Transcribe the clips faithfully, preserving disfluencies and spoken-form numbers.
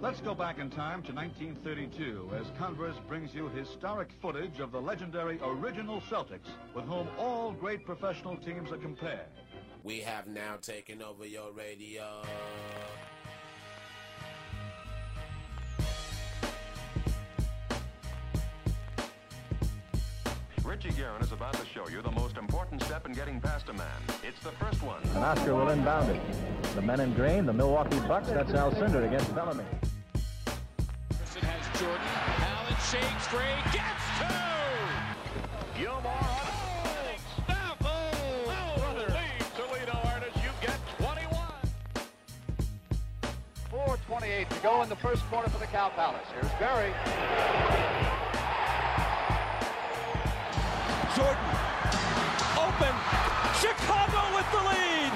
Let's go back in time to nineteen thirty-two as Converse brings you historic footage of the legendary original Celtics, with whom all great professional teams are compared. We have now taken over your radio. Richie Guerin is about to show you the most important step in getting past a man. It's the first one. And Oscar will inbound it. The men in green, the Milwaukee Bucks, that's Al Cinders against Bellamy. It has Jordan. Allen shakes free, gets two! Gilmore on oh, snap! Oh, oh, brother. Lead Toledo artist, you get twenty-one. four twenty-eight to go in the first quarter for the Cow Palace. Here's Barry. Jordan, open, Chicago with the lead!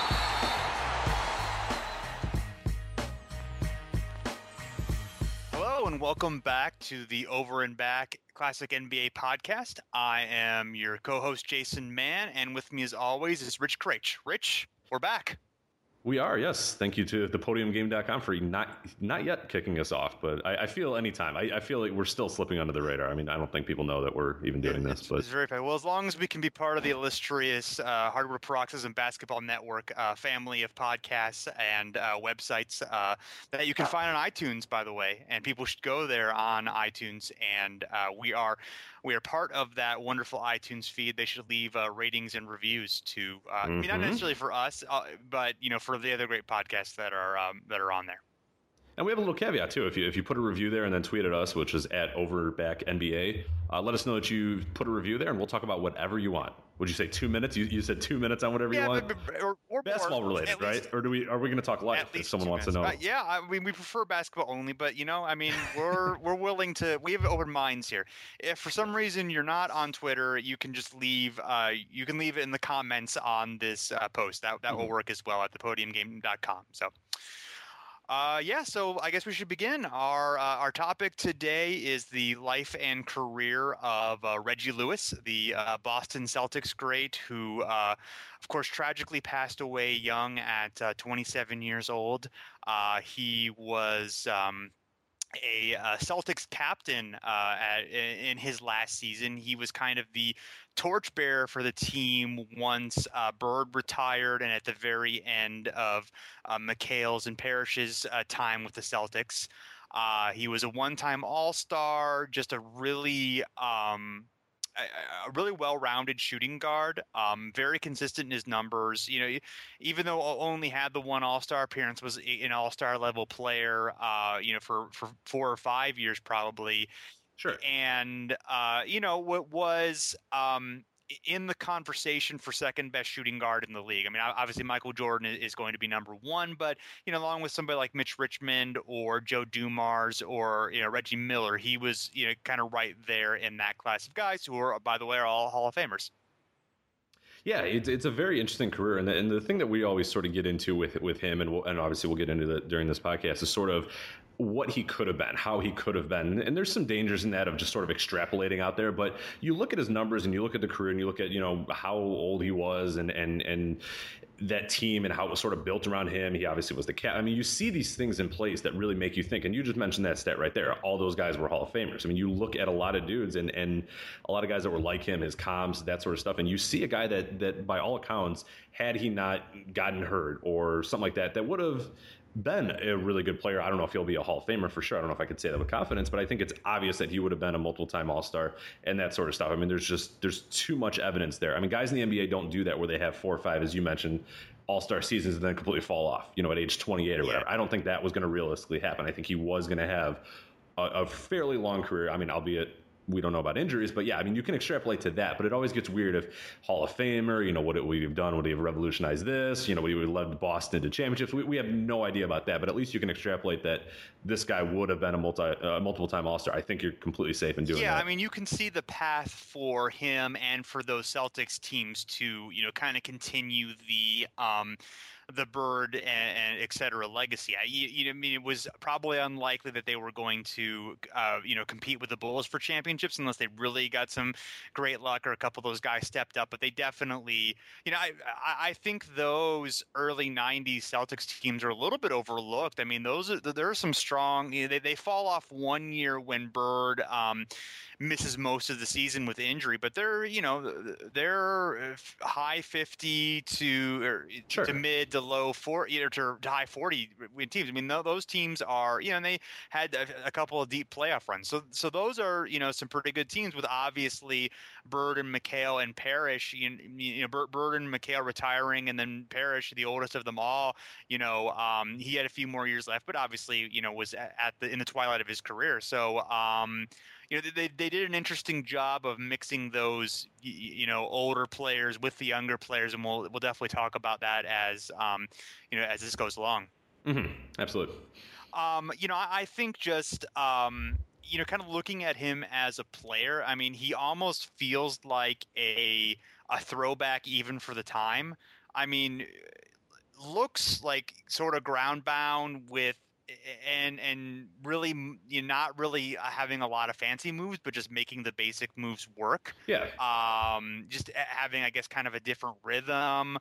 Hello and welcome back to the Over and Back Classic N B A podcast. I am your co-host Jason Mann, and with me as always is Rich Craich. Rich, we're back. We are, yes. Thank you to the podium game dot com for not not yet kicking us off, but I, I feel anytime. I, I feel like we're still slipping under the radar. I mean, I don't think people know that we're even doing this. It's, but it's very fair. Well, as long as we can be part of the illustrious uh, Hardware Paroxysm Basketball Network uh, family of podcasts and uh, websites uh, that you can find on iTunes, by the way, and people should go there on iTunes. And uh, we are we are part of that wonderful iTunes feed. They should leave uh, ratings and reviews to, uh, mm-hmm. I mean, not necessarily for us, uh, but you know, for the other great podcasts that are um, that are on there. And we have a little caveat too. If you if you put a review there and then tweet at us, which is at OverbackNBA, uh, let us know that you put a review there, and we'll talk about whatever you want. Would you say two minutes? You, you said two minutes on whatever yeah, you want. But, but, or, or basketball more, related, right? Or do we are we going to talk life if someone wants minutes. to know? Uh, yeah, I mean we prefer basketball only, but you know, I mean we're we're willing to. We have open minds here. If for some reason you're not on Twitter, you can just leave. Uh, you can leave it in the comments on this uh, post. That that mm-hmm. will work as well at the podium game dot com. So. Uh, yeah, so I guess we should begin. Our uh, our topic today is the life and career of uh, Reggie Lewis, the uh, Boston Celtics great, who, uh, of course, tragically passed away young at uh, twenty-seven years old. Uh, he was um, a uh, Celtics captain uh, at, in his last season. He was kind of the torchbearer for the team once uh, Bird retired, and at the very end of uh, McHale's and Parrish's uh, time with the Celtics. Uh, he was a one-time All-Star, just a really um, a, a really well-rounded shooting guard, um, very consistent in his numbers. You know, even though only had the one All-Star appearance, was an All-Star level player. Uh, you know, for for four or five years probably. Sure. And, uh, you know, what was um, in the conversation for second best shooting guard in the league. I mean, obviously Michael Jordan is going to be number one, but, you know, along with somebody like Mitch Richmond or Joe Dumars or, you know, Reggie Miller, he was, you know, kind of right there in that class of guys who are, by the way, are all Hall of Famers. Yeah, it's it's a very interesting career, and the, and the thing that we always sort of get into with with him, and we'll, and obviously we'll get into that during this podcast, is sort of what he could have been, how he could have been, and there's some dangers in that of just sort of extrapolating out there. But you look at his numbers, and you look at the career, and you look at you know how old he was, and and and that team, and how it was sort of built around him. He obviously was the cat. I mean, you see these things in place that really make you think. And you just mentioned that stat right there. All those guys were Hall of Famers. I mean, you look at a lot of dudes, and and a lot of guys that were like him, his comms, that sort of stuff, and you see a guy that that by all accounts, had he not gotten hurt or something like that, that would have been a really good player. I don't know if he'll be a Hall of Famer for sure. I don't know if I could say that with confidence, but I think it's obvious that he would have been a multiple-time All-Star and that sort of stuff. I mean, there's just there's too much evidence there. I mean, guys in the N B A don't do that where they have four or five, as you mentioned, All-Star seasons and then completely fall off, you know, at age twenty-eight or whatever. Yeah. I don't think that was going to realistically happen. I think he was going to have a, a fairly long career. I mean, albeit we don't know about injuries, but yeah, I mean, you can extrapolate to that, but it always gets weird if Hall of Famer, you know, what would he have done? Would he have revolutionized this? You know, would he have led Boston to championships? We, we have no idea about that, but at least you can extrapolate that this guy would have been a multi, uh, multiple-time All-Star. I think you're completely safe in doing yeah, that. Yeah, I mean, you can see the path for him and for those Celtics teams to, you know, kind of continue the um, the Bird and, and et cetera legacy. I, you, you know, I mean, it was probably unlikely that they were going to, uh, you know, compete with the Bulls for championships unless they really got some great luck or a couple of those guys stepped up. But they definitely, you know, I, I think those early nineties Celtics teams are a little bit overlooked. I mean, those are, there are some strong, you know, they, they fall off one year when Bird um, misses most of the season with injury, but they're, you know, they're high fifty to or sure. to mid to low forty or to, to high forty win teams. I mean, those teams are, you know, and they had a, a couple of deep playoff runs. So, so those are, you know, some pretty good teams with obviously Bird and McHale and Parrish, you, you know, Bird, Bird and McHale retiring, and then Parrish, the oldest of them all, you know, um, he had a few more years left, but obviously, you know, was at, at the, in the twilight of his career. So, um, you know, they they did an interesting job of mixing those, you know, older players with the younger players, and we'll we'll definitely talk about that as, um, you know, as this goes along. Mm-hmm. Absolutely. Um, you know, I, I think just, um, you know, kind of looking at him as a player, I mean, he almost feels like a a throwback even for the time. I mean, looks like sort of ground bound with. And and really, you're not really having a lot of fancy moves, but just making the basic moves work. Yeah. Um, just having, I guess, kind of a different rhythm.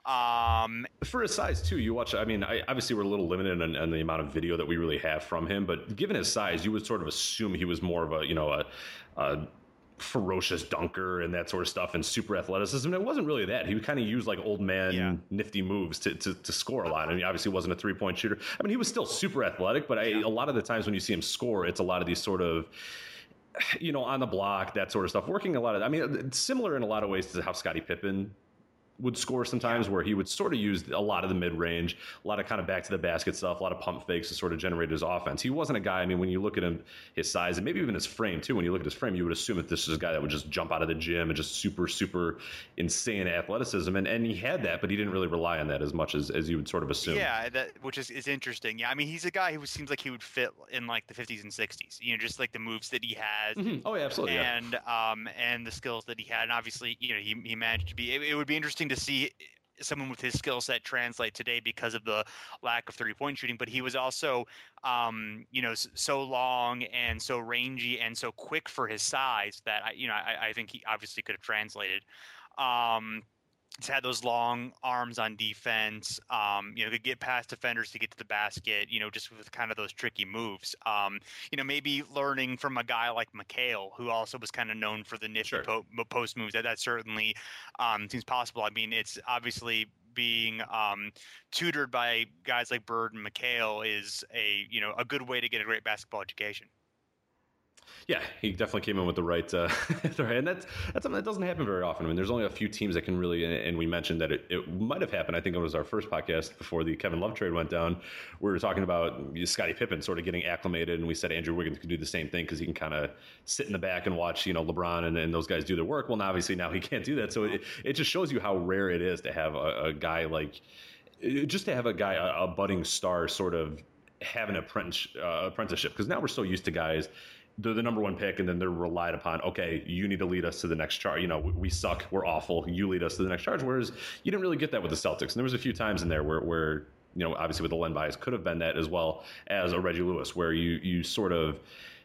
Um, For his size too, you watch. I mean, I, obviously we're a little limited on, on the amount of video that we really have from him, but given his size, you would sort of assume he was more of a, you know, a. a ferocious dunker and that sort of stuff and super athleticism. It wasn't really that. He would kind of use like old man yeah. nifty moves to, to to score a lot. I mean, obviously wasn't a three-point shooter. I mean, he was still super athletic, but I, yeah. a lot of the times when you see him score, it's a lot of these sort of, you know, on the block, that sort of stuff, working a lot of, I mean, it's similar in a lot of ways to how Scottie Pippen would score sometimes, where he would sort of use a lot of the mid-range, a lot of kind of back to the basket stuff, a lot of pump fakes to sort of generate his offense. He wasn't a guy, I mean, when you look at him, his size, and maybe even his frame too, when you look at his frame, you would assume that this is a guy that would just jump out of the gym and just super, super insane athleticism. And, and he had that, but he didn't really rely on that as much as, as you would sort of assume. Yeah, that which is, is interesting. Yeah, I mean, he's a guy who seems like he would fit in like the fifties and sixties, you know, just like the moves that he has. Mm-hmm. Oh, yeah, absolutely. And, yeah. um, and the skills that he had. And obviously, you know, he, he managed to be, it, it would be interesting to see someone with his skill set translate today because of the lack of three-point shooting, but he was also, um, you know, so long and so rangy and so quick for his size that I, you know, I, I think he obviously could have translated. Um, he's had those long arms on defense, um, you know, could get past defenders to get to the basket, you know, just with kind of those tricky moves. Um, you know, maybe learning from a guy like McHale, who also was kind of known for the nifty Sure. po- post moves. That, that certainly um, seems possible. I mean, it's obviously being um, tutored by guys like Bird and McHale is a, you know, a good way to get a great basketball education. Yeah, he definitely came in with the right, uh, and that's that's something that doesn't happen very often. I mean, there's only a few teams that can really, and we mentioned that it, it might have happened. I think it was our first podcast before the Kevin Love trade went down. We were talking about Scottie Pippen sort of getting acclimated, and we said Andrew Wiggins could do the same thing because he can kind of sit in the back and watch, you know, LeBron and, and those guys do their work. Well, now obviously now he can't do that, so it, it just shows you how rare it is to have a, a guy like, just to have a guy, a, a budding star, sort of have an apprentice, uh, apprenticeship. Because now we're so used to guys. They're the number one pick, and then they're relied upon. Okay, you need to lead us to the next charge. You know, we, we suck. We're awful. You lead us to the next charge. Whereas you didn't really get that with the Celtics. And there was a few times in there where, where you know, obviously with the Len Bias could have been that as well as a Reggie Lewis, where you you sort of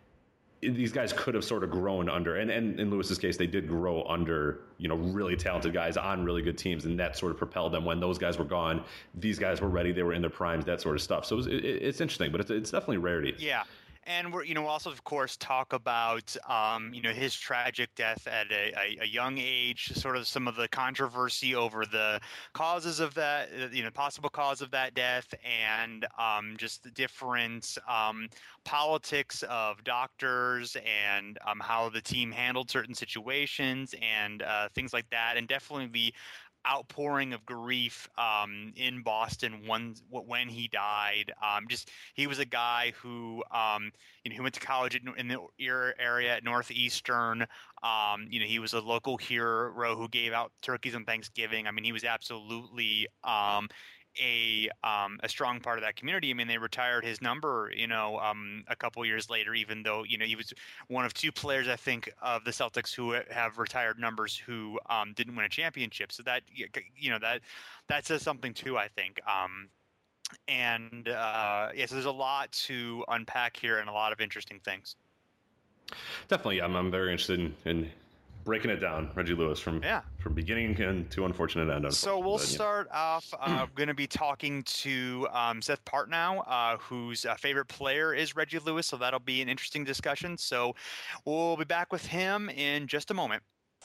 these guys could have sort of grown under, and, and in Lewis's case, they did grow under, you know, really talented guys on really good teams, and that sort of propelled them. When those guys were gone, these guys were ready. They were in their primes, that sort of stuff. So it was, it, it's interesting, but it's, it's definitely rarity. Yeah. And we're, you know, also, of course, talk about, um, you know, his tragic death at a, a, a young age, sort of some of the controversy over the causes of that, you know, possible cause of that death, and um, just the different um, politics of doctors and um, how the team handled certain situations and uh, things like that. And definitely the outpouring of grief um, in Boston when when he died. Um, just he was a guy who um, you know, he went to college in the area at Northeastern. Um, you know, he was a local hero who gave out turkeys on Thanksgiving. I mean, he was absolutely um, a um, a strong part of that community. I mean, they retired his number, you know, um, a couple years later, even though, you know, he was one of two players, I think, of the Celtics who have retired numbers who um, didn't win a championship. So that, you know, that that says something too, I think. Um, and uh, yes, yeah, so there's a lot to unpack here and a lot of interesting things. Definitely, I'm I'm very interested in, in breaking it down, Reggie Lewis, from yeah. from beginning and to unfortunate end. So we'll but, start know. off. Uh, going to be talking to um, Seth Partnow, uh, whose uh, favorite player is Reggie Lewis. So that'll be an interesting discussion. So we'll be back with him in just a moment.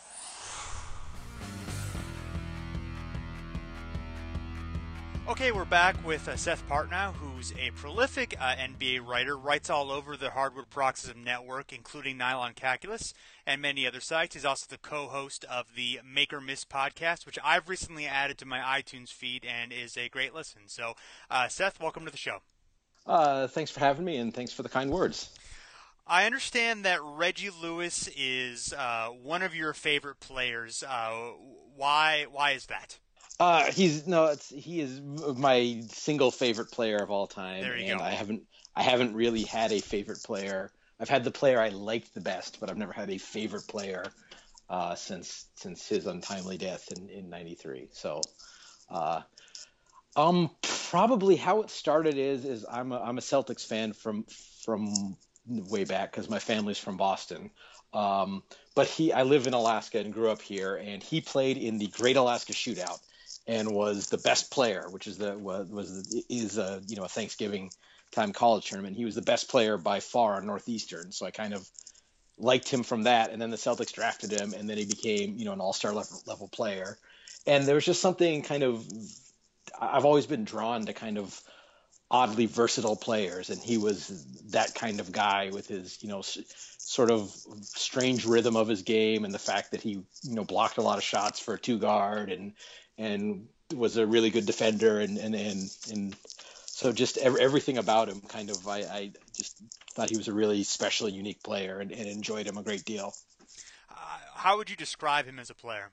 Okay, we're back with uh, Seth Partnow, who's a prolific uh, N B A writer, writes all over the Hardwood Paroxysm Network, including Nylon Calculus and many other sites. He's also the co-host of the Make or Miss podcast, which I've recently added to my iTunes feed and is a great listen. So, uh, Seth, welcome to the show. Uh, thanks for having me, and thanks for the kind words. I understand that Reggie Lewis is uh, one of your favorite players. Uh, why? Why is that? Uh, he's no, it's, he is my single favorite player of all time. There you and go. I haven't, I haven't really had a favorite player. I've had the player I liked the best, but I've never had a favorite player uh, since since his untimely death in in ninety-three. So, uh, um, probably how it started is is I'm a, I'm a Celtics fan from from way back because my family's from Boston. Um, but he, I live in Alaska and grew up here, and he played in the Great Alaska Shootout and was the best player, which is the was, was is a you know a Thanksgiving time college tournament. He was the best player by far on Northeastern, so I kind of liked him from that. And then the Celtics drafted him, and then he became you know an all-star level, level player. And there was just something kind of I've always been drawn to kind of oddly versatile players, and he was that kind of guy with his you know s- sort of strange rhythm of his game, and the fact that he you know blocked a lot of shots for a two guard and and was a really good defender, and and and, and so just every, everything about him kind of I, I just thought he was a really special and unique player, and, and enjoyed him a great deal. Uh, how would you describe him as a player?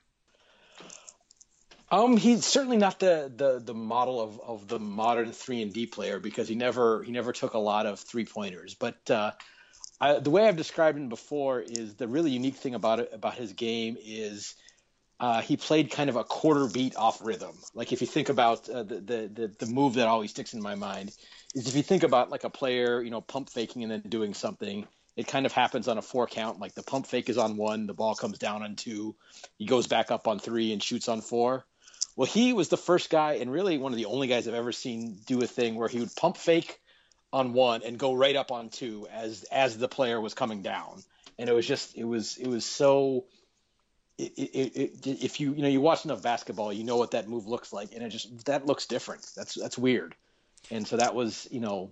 Um, he's certainly not the, the, the model of, of the modern three and D player, because he never he never took a lot of three pointers. But uh, I, the way I've described him before is the really unique thing about it about his game is uh, he played kind of a quarter beat off rhythm. Like if you think about uh, the, the the the move that always sticks in my mind is if you think about like a player you know pump faking and then doing something. It kind of happens on a four count. Like the pump fake is on one, the ball comes down on two, he goes back up on three and shoots on four. Well, he was the first guy, and really one of the only guys I've ever seen do a thing where he would pump fake on one and go right up on two as as the player was coming down. And it was just it was it was so. It, it, it, if you you know you watch enough basketball, you know what that move looks like, and it just that looks different. That's that's weird. And so that was you know,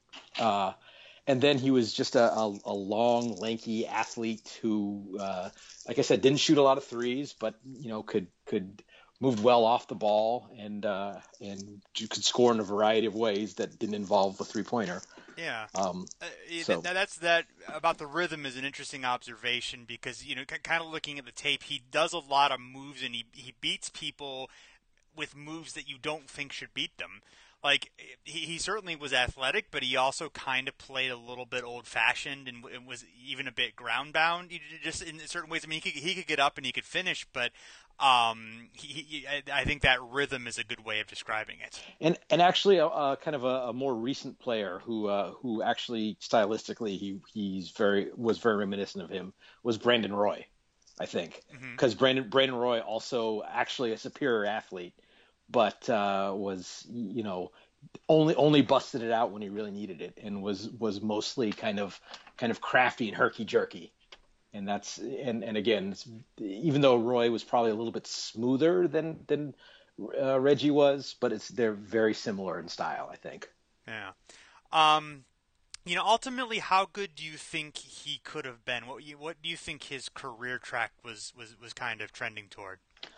uh, and then he was just a, a, a long, lanky athlete who, uh, like I said, didn't shoot a lot of threes, but you know could could. moved well off the ball and uh, and you could score in a variety of ways that didn't involve the three pointer. Yeah, um, uh, so. that, that's that about the rhythm is an interesting observation because you know, c- kind of looking at the tape, he does a lot of moves and he he beats people with moves that you don't think should beat them. Like he, he certainly was athletic, but he also kind of played a little bit old-fashioned and, and was even a bit ground-bound. Just in certain ways, I mean, he could he could get up and he could finish, but um, he, he, I think that rhythm is a good way of describing it. And and actually, a, a kind of a, a more recent player who uh, who actually stylistically he he's very was very reminiscent of him was Brandon Roy, I think, because mm-hmm. Brandon Brandon Roy also actually a superior athlete. But uh, was you know only only busted it out when he really needed it, and was was mostly kind of kind of crafty and herky jerky, and that's and and again, even though Roy was probably a little bit smoother than than uh, Reggie was, but it's they're very similar in style, I think. Yeah. Um, you know, ultimately, how good do you think he could have been? What you, what do you think his career track was was was kind of trending toward?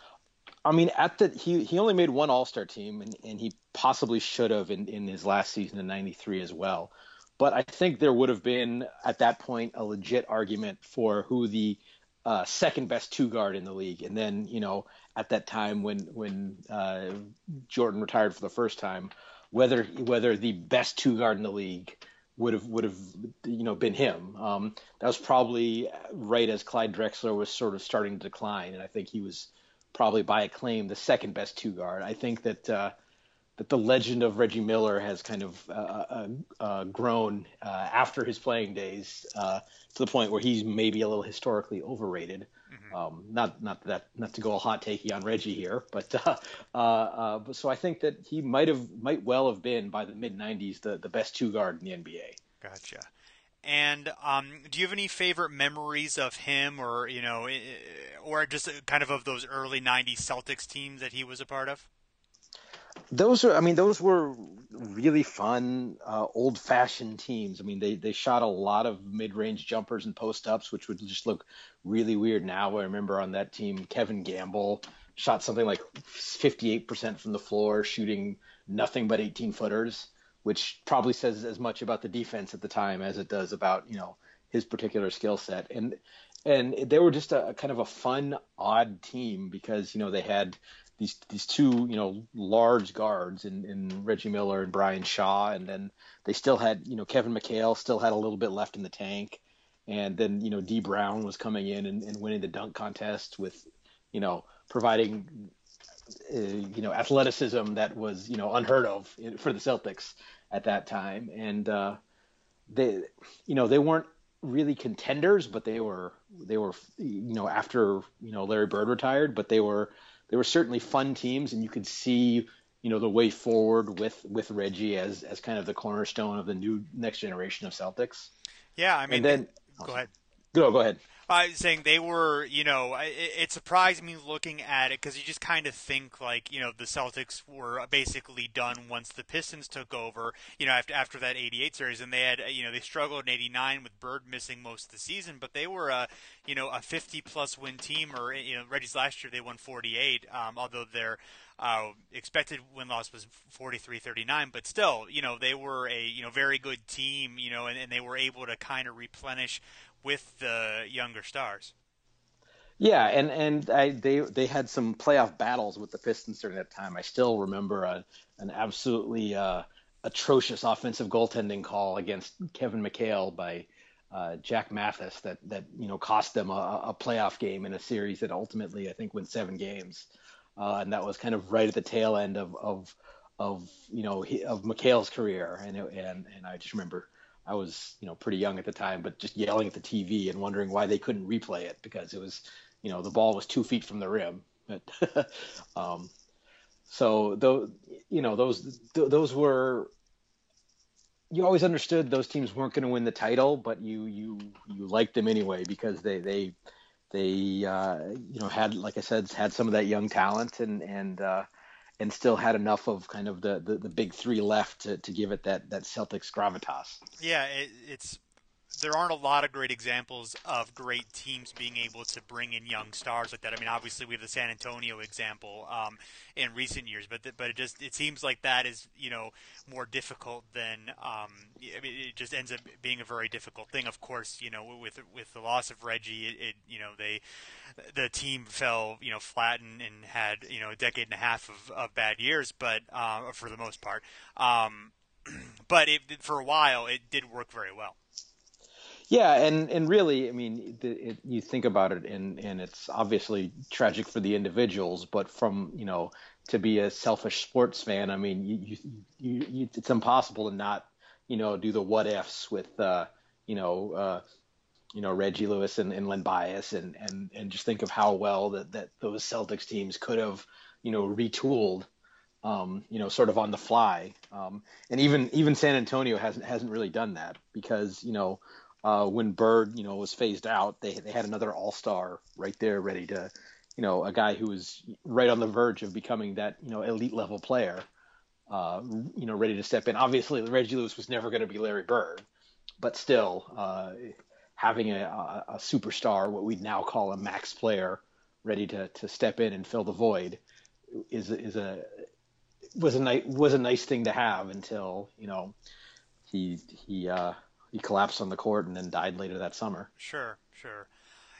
I mean, at the he, he only made one All-Star team, and, and he possibly should have in, in his last season in ninety-three as well. But I think there would have been, at that point, a legit argument for who the uh, second best two guard in the league. And then, you know, at that time when when uh, Jordan retired for the first time, whether whether the best two guard in the league would have would have you know been him. Um, that was probably right as Clyde Drexler was sort of starting to decline, and I think he was probably by acclaim the second best two guard. I think that uh, that the legend of Reggie Miller has kind of uh, uh, uh, grown uh, after his playing days uh, to the point where he's maybe a little historically overrated. Mm-hmm. Um, not not that not to go all hot takey on Reggie here, but uh, uh, uh, but so I think that he might have might well have been by the mid nineties the, the best two guard in the N B A. Gotcha. And um, do you have any favorite memories of him, or you know, or just kind of of those early nineties Celtics teams that he was a part of? Those are, I mean, those were really fun, uh, old-fashioned teams. I mean, they, they shot a lot of mid-range jumpers and post-ups, which would just look really weird now. I remember on that team, Kevin Gamble shot something like fifty-eight percent from the floor, shooting nothing but eighteen-footers, which probably says as much about the defense at the time as it does about, you know, his particular skill set. And and they were just a, a kind of a fun, odd team because, you know, they had – These these two, you know, large guards in, in Reggie Miller and Brian Shaw, and then they still had, you know, Kevin McHale still had a little bit left in the tank, and then, you know, D Brown was coming in and, and winning the dunk contest with, you know, providing, uh, you know, athleticism that was, you know, unheard of for the Celtics at that time, and uh, they, you know, they weren't really contenders, but they were they were, you know, after, you know, Larry Bird retired, but they were. They were certainly fun teams, and you could see, you know, the way forward with, with Reggie as, as kind of the cornerstone of the new next generation of Celtics. Yeah, I mean, and then they, go ahead. Go, go ahead. I was saying they were, you know, it, it surprised me looking at it because you just kind of think like, you know, the Celtics were basically done once the Pistons took over, you know, after after that eighty-eight series, and they had, you know, they struggled in eighty-nine with Bird missing most of the season, but they were a, you know, a fifty plus win team, or, you know, Reggie's last year they won forty-eight, um, although their uh, expected win loss was forty-three thirty-nine, but still, you know, they were a, you know, very good team, you know, and, and they were able to kind of replenish with the younger stars. Yeah, and and I, they they had some playoff battles with the Pistons during that time. I still remember a, an absolutely uh, atrocious offensive goaltending call against Kevin McHale by uh, Jack Mathis that that you know cost them a, a playoff game in a series that ultimately I think went seven games, uh, and that was kind of right at the tail end of of of you know of McHale's career, and it, and and I just remember. I was, you know, pretty young at the time, but just yelling at the T V and wondering why they couldn't replay it because it was, you know, the ball was two feet from the rim. But, um, so though, you know, those th- those were, you always understood those teams weren't going to win the title, but you you you liked them anyway because they they they uh, you know had, like I said, had some of that young talent and and. Uh, and still had enough of kind of the, the, the big three left to, to give it that, that Celtics gravitas. Yeah, it, it's there aren't a lot of great examples of great teams being able to bring in young stars like that. I mean, obviously we have the San Antonio example um, in recent years, but th- but it just it seems like that is, you know, more difficult than um, I mean, it just ends up being a very difficult thing. Of course, you know, with with the loss of Reggie, it, it you know they the team fell, you know, flat and, and had, you know, a decade and a half of, of bad years, but uh, for the most part. Um, but it, for a while, it did work very well. Yeah, and, and really, I mean, the, it, you think about it, and, and it's obviously tragic for the individuals, but from, you know, to be a selfish sports fan, I mean, you, you, you, you, it's impossible to not, you know, do the what ifs with, uh, you know, uh, you know, Reggie Lewis and, and Len Bias, and, and, and just think of how well that, that those Celtics teams could have, you know, retooled, um, you know, sort of on the fly. Um, and even even San Antonio hasn't hasn't really done that because, you know, uh, when Bird, you know, was phased out, they they had another all-star right there ready to, you know, a guy who was right on the verge of becoming that, you know, elite level player, uh, you know, ready to step in. Obviously, Reggie Lewis was never going to be Larry Bird, but still, uh, having a, a, a superstar, what we'd now call a max player, ready to, to step in and fill the void, is is a was a nice was a nice thing to have until, you know, he he uh, he collapsed on the court and then died later that summer. Sure, sure.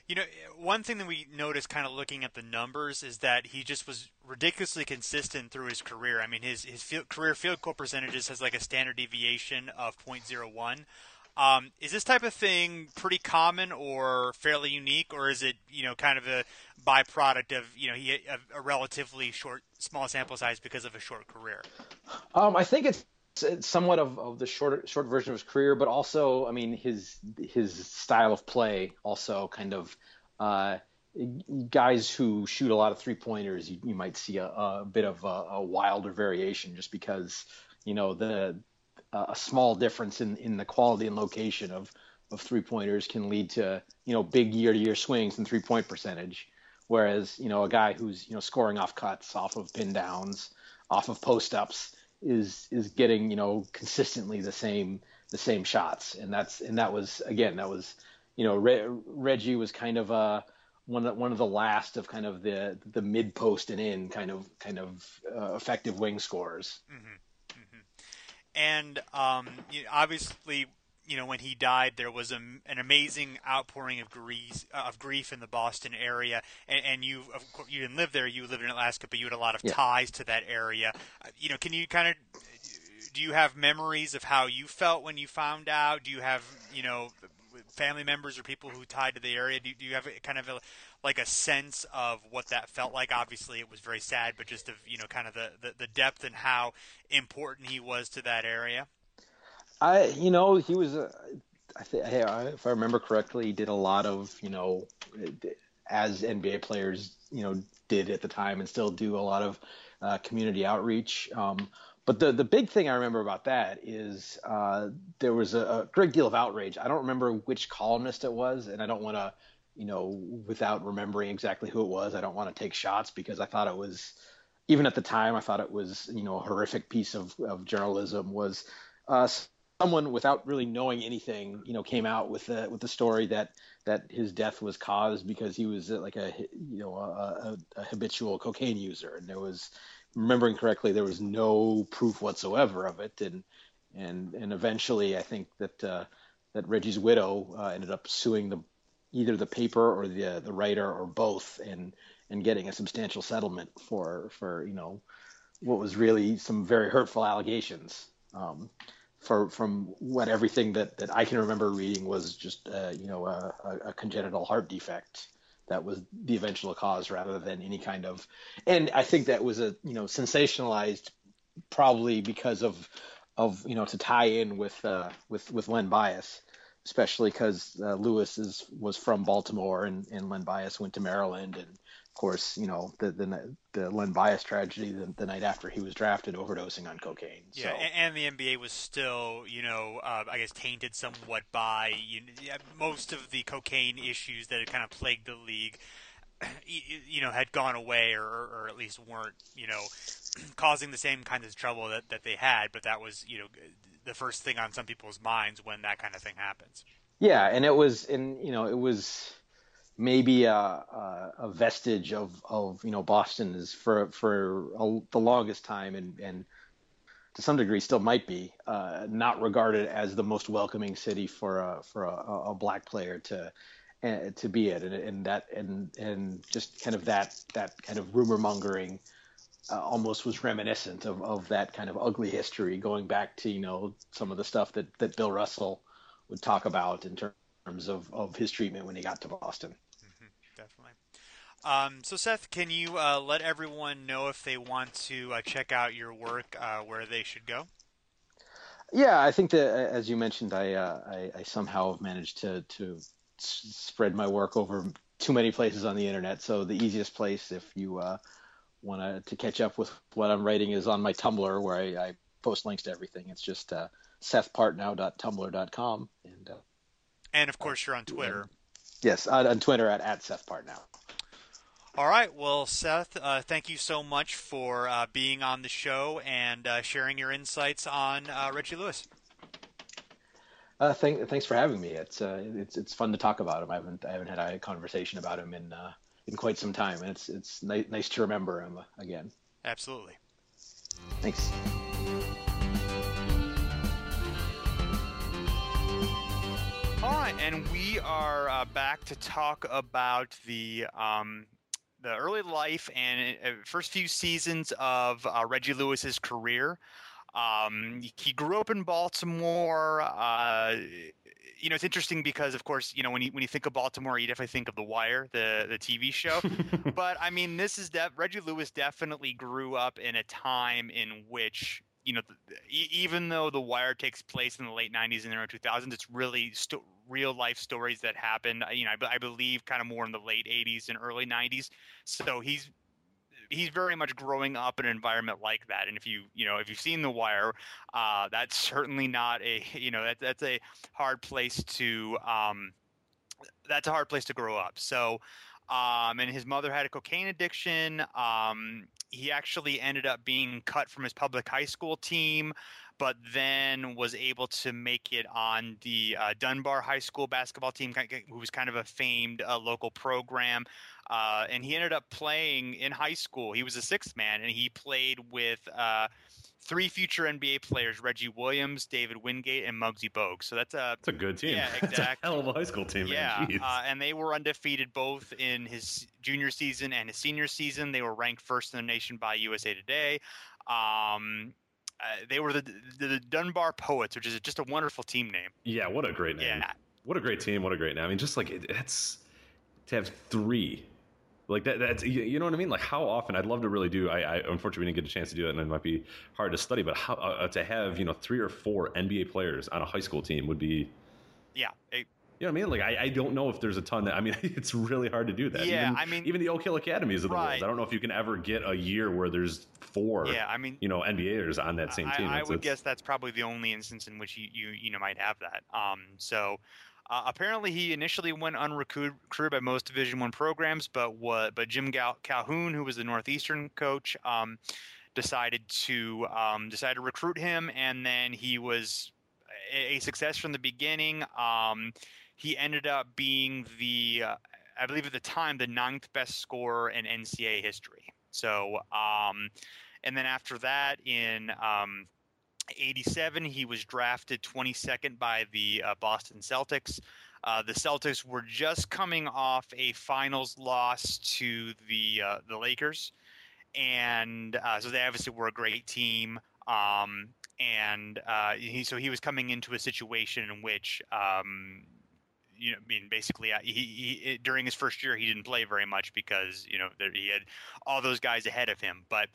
You know, one thing that we noticed kind of looking at the numbers is that he just was ridiculously consistent through his career. I mean, his his field, career field goal percentages has like a standard deviation of point oh one. Um, is this type of thing pretty common or fairly unique, or is it, you know, kind of a byproduct of, you know, he a, a relatively short, small sample size because of a short career? Um, I think it's It's somewhat of, of the short short version of his career, but also, I mean, his his style of play also kind of uh, guys who shoot a lot of three pointers. You, you might see a, a bit of a, a wilder variation, just because, you know, the uh, a small difference in, in the quality and location of of three pointers can lead to, you know, big year to year swings in three point percentage. Whereas, you know, a guy who's, you know, scoring off cuts, off of pin downs, off of post ups, is is getting, you know, consistently the same the same shots, and that's and that was again that was, you know, Re- Reggie was kind of uh one of, one of the last of kind of the the mid post and in kind of kind of uh, effective wing scorers. Mm-hmm. Mm-hmm. And um, you know, obviously, you know, when he died, there was a, an amazing outpouring of grief, uh, of grief in the Boston area. And, and you, of course, you didn't live there. You lived in Alaska, but you had a lot of Yeah. ties to that area. Uh, you know, can you kind of, do you have memories of how you felt when you found out? Do you have, you know, family members or people who tied to the area? Do, do you have a, kind of a, like a sense of what that felt like? Obviously, it was very sad, but just of, you know, kind of the, the, the depth and how important he was to that area? I, you know, he was, uh, I think, if I remember correctly, he did a lot of, you know, as N B A players, you know, did at the time and still do a lot of uh, community outreach. Um, but the the big thing I remember about that is uh, there was a, a great deal of outrage. I don't remember which columnist it was, and I don't want to, you know, without remembering exactly who it was, I don't want to take shots, because I thought it was, even at the time, I thought it was, you know, a horrific piece of, of journalism. Was uh, someone without really knowing anything, you know, came out with the with the story that that his death was caused because he was like a, you know, a, a, a habitual cocaine user, and there was, remembering correctly, there was no proof whatsoever of it, and and and eventually, I think that uh, that Reggie's widow uh, ended up suing the either the paper or the uh, the writer or both, and and getting a substantial settlement for for you know what was really some very hurtful allegations. Um, For, from what everything that, that I can remember reading was just, uh, you know, a, a congenital heart defect that was the eventual cause, rather than any kind of, and I think that was a, you know, sensationalized probably because of, of, you know, to tie in with, uh, with, with Len Bias, especially because uh, Lewis is, was from Baltimore, and, and Len Bias went to Maryland. And of course, you know, the, the, the Len Bias tragedy the, the night after he was drafted, overdosing on cocaine. Yeah, so. and, and the N B A was still, you know, uh, I guess tainted somewhat by you know, most of the cocaine issues that had kind of plagued the league, you know, had gone away, or, or at least weren't, you know, causing the same kind of trouble that, that they had. But that was, you know, the first thing on some people's minds when that kind of thing happens. Yeah, and it was, and you know, it was maybe a, a, a vestige of, of, you know, Boston is for for a, the longest time, and, and to some degree still might be, uh, not regarded as the most welcoming city for a for a, a black player to uh, to be at, and, and that and and just kind of that that kind of rumor mongering uh, almost was reminiscent of, of that kind of ugly history, going back to, you know, some of the stuff that, that Bill Russell would talk about in terms of, of his treatment when he got to Boston. Mm-hmm, definitely. Um, so, Seth, can you uh, let everyone know if they want to uh, check out your work, uh, where they should go? Yeah, I think that, as you mentioned, I uh, I, I somehow have managed to to s- spread my work over too many places on the internet. So the easiest place, if you uh, want to catch up with what I'm writing, is on my Tumblr, where I, I post links to everything. It's just uh, seth partnow dot tumblr dot com. And uh, and of course, you're on Twitter. Yes, on, on Twitter at, at Seth Partnow. All right. Well, Seth, uh, thank you so much for uh, being on the show and uh, sharing your insights on uh, Reggie Lewis. Uh, thank, thanks for having me. It's uh, it's it's fun to talk about him. I haven't I haven't had a conversation about him in uh, in quite some time, and it's it's ni- nice to remember him again. Absolutely. right, and we are uh, back to talk about the um, the early life and uh, first few seasons of uh, Reggie Lewis's career. Um, he grew up in Baltimore. Uh, you know, it's interesting because, of course, you know, when you when you think of Baltimore, you definitely think of The Wire, the the T V show. But I mean, this is def- Reggie Lewis definitely grew up in a time in which, you know, the, even though The Wire takes place in the late nineties and the early two thousands, it's really sto- real life stories that happened. You know, I, I believe kind of more in the late eighties and early nineties. So he's he's very much growing up in an environment like that. And if you, you know, if you've seen The Wire, uh, that's certainly not a, you know, that, that's a hard place to, um, that's a hard place to grow up. So, um, and his mother had a cocaine addiction. Um, he actually ended up being cut from his public high school team, but then was able to make it on the uh, Dunbar High School basketball team, who was kind of a famed uh, local program. Uh, and he ended up playing in high school. He was a sixth man, and he played with uh, three future N B A players: Reggie Williams, David Wingate, and Muggsy Bogues. So that's a that's a good team. Yeah, exactly. That's a hell of a high school team. Yeah, man. uh, and they were undefeated both in his junior season and his senior season. They were ranked first in the nation by U S A Today. Um, uh, they were the, the the Dunbar Poets, which is just a wonderful team name. Yeah, what a great name. Yeah. What a great team. What a great name. I mean, just like it, it's to have three. Like that, that's, you know what I mean? Like how often, I'd love to really do, I, I unfortunately didn't get a chance to do it, and it might be hard to study, but how uh, to have, you know, three or four N B A players on a high school team would be, yeah. It, you know what I mean? Like, I, I don't know if there's a ton that, I mean, it's really hard to do that. Yeah, even, I mean, even the Oak Hill Academies of the right. world. I don't know if you can ever get a year where there's four, yeah, I mean, you know, N B A'ers on that same team. I, I it's, would it's, guess that's probably the only instance in which you, you, you know, might have that. Um, so, Uh, apparently, he initially went unrecruited by most Division One programs, but what? But Jim Gal- Calhoun, who was the Northeastern coach, um, decided to um, decided to recruit him, and then he was a, a success from the beginning. Um, he ended up being the, uh, I believe at the time, the ninth best scorer in N C A A history. So, um, and then after that, in um, eighty-seven, he was drafted twenty-second by the uh, Boston Celtics. Uh, the Celtics were just coming off a finals loss to the uh, the Lakers, and uh, so they obviously were a great team. Um, and uh, he, so he was coming into a situation in which, um, you know, I mean, basically, uh, he, he during his first year he didn't play very much because you know there, he had all those guys ahead of him, but.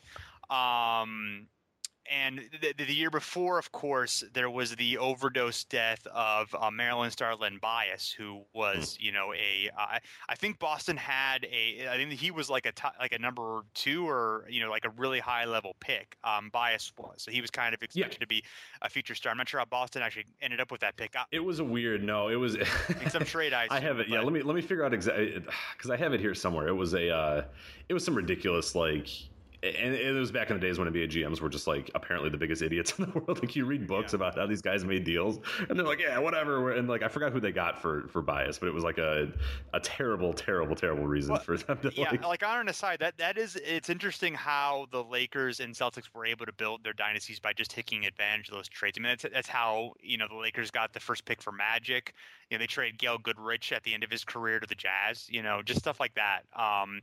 Um, And the, the year before, of course, there was the overdose death of uh, Maryland star Len Bias, who was, you know, a uh, I think Boston had a I think he was like a top, like a number two or you know like a really high level pick. Um, Bias was, so he was kind of expected yeah. to be a future star. I'm not sure how Boston actually ended up with that pick. It was a weird no. It was in some trade. I, assume, I have it. But, yeah, let me let me figure out exactly because I have it here somewhere. It was a uh, it was some ridiculous like. And it was back in the days when N B A G Ms were just like apparently the biggest idiots in the world. Like you read books yeah. about how these guys made deals, and they're like, yeah, whatever. And like I forgot who they got for for Bias, but it was like a a terrible, terrible, terrible reason well, for them to yeah. like. Like on an aside, that that is it's interesting how the Lakers and Celtics were able to build their dynasties by just taking advantage of those trades. I mean, that's that's how you know the Lakers got the first pick for Magic. You know, they traded Gail Goodrich at the end of his career to the Jazz. You know, just stuff like that. Um,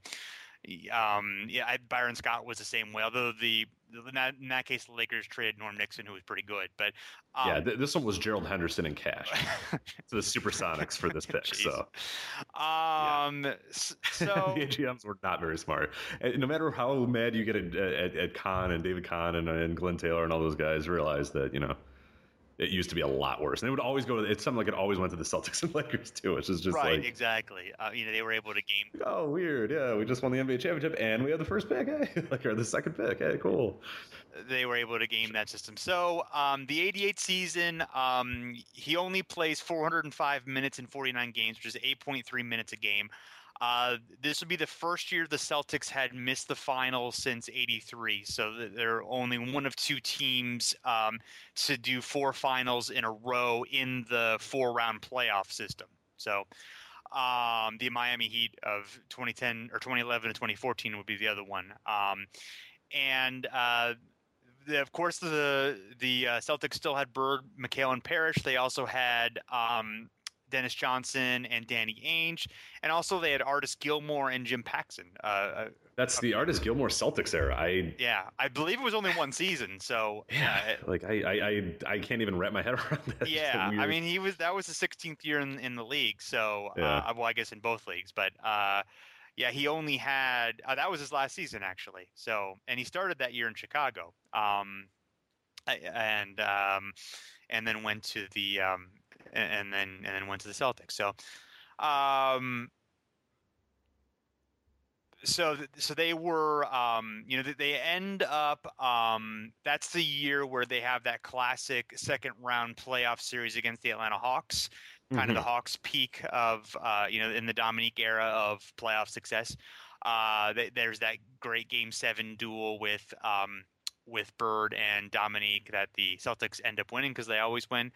Um, yeah, I, Byron Scott was the same way. Although the, the in, that, in that case, the Lakers traded Norm Nixon, who was pretty good. But um, yeah, th- this one was Gerald Henderson in cash to the Supersonics for this pick. Jeez. So, um, yeah. so the G Ms were not very smart. And no matter how mad you get at, at, at Kahn and David Kahn and, and Glenn Taylor and all those guys, realize that you know. It used to be a lot worse, and it would always go to. It's something like it always went to the Celtics and Lakers too, which is just right, like exactly. Uh, you know, they were able to game. Oh, weird! Yeah, we just won the N B A championship, and we had the first pick, hey, like or the second pick, hey, cool. They were able to game that system. So, um, the eighty-eight season, um, he only plays four hundred five minutes in forty-nine games, which is eight point three minutes a game. Uh, this would be the first year the Celtics had missed the finals since eighty-three. So they're only one of two teams um, to do four finals in a row in the four-round playoff system. So um, the Miami Heat of twenty ten or twenty eleven and twenty fourteen would be the other one. Um, and uh, the, of course, the the uh, Celtics still had Bird, McHale, and Parrish. They also had um, Dennis Johnson and Danny Ainge, and also they had Artis Gilmore and Jim Paxson. Uh, That's the Artis Gilmore Celtics era. I yeah, I believe it was only one season, so yeah, uh, like I, I I I can't even wrap my head around that. Yeah, I mean he was that was the sixteenth year in in the league, so yeah. uh, well I guess in both leagues, but uh, yeah, he only had uh, that was his last season actually. So and he started that year in Chicago, um, and um, and then went to the um, and then and then went to the Celtics. So. Um, So, so they were, um, you know, they end up. Um, that's the year where they have that classic second round playoff series against the Atlanta Hawks, kind mm-hmm. of the Hawks' peak of, uh, you know, in the Dominique era of playoff success. Uh, they, there's that great Game Seven duel with um, with Bird and Dominique that the Celtics end up winning because they always win.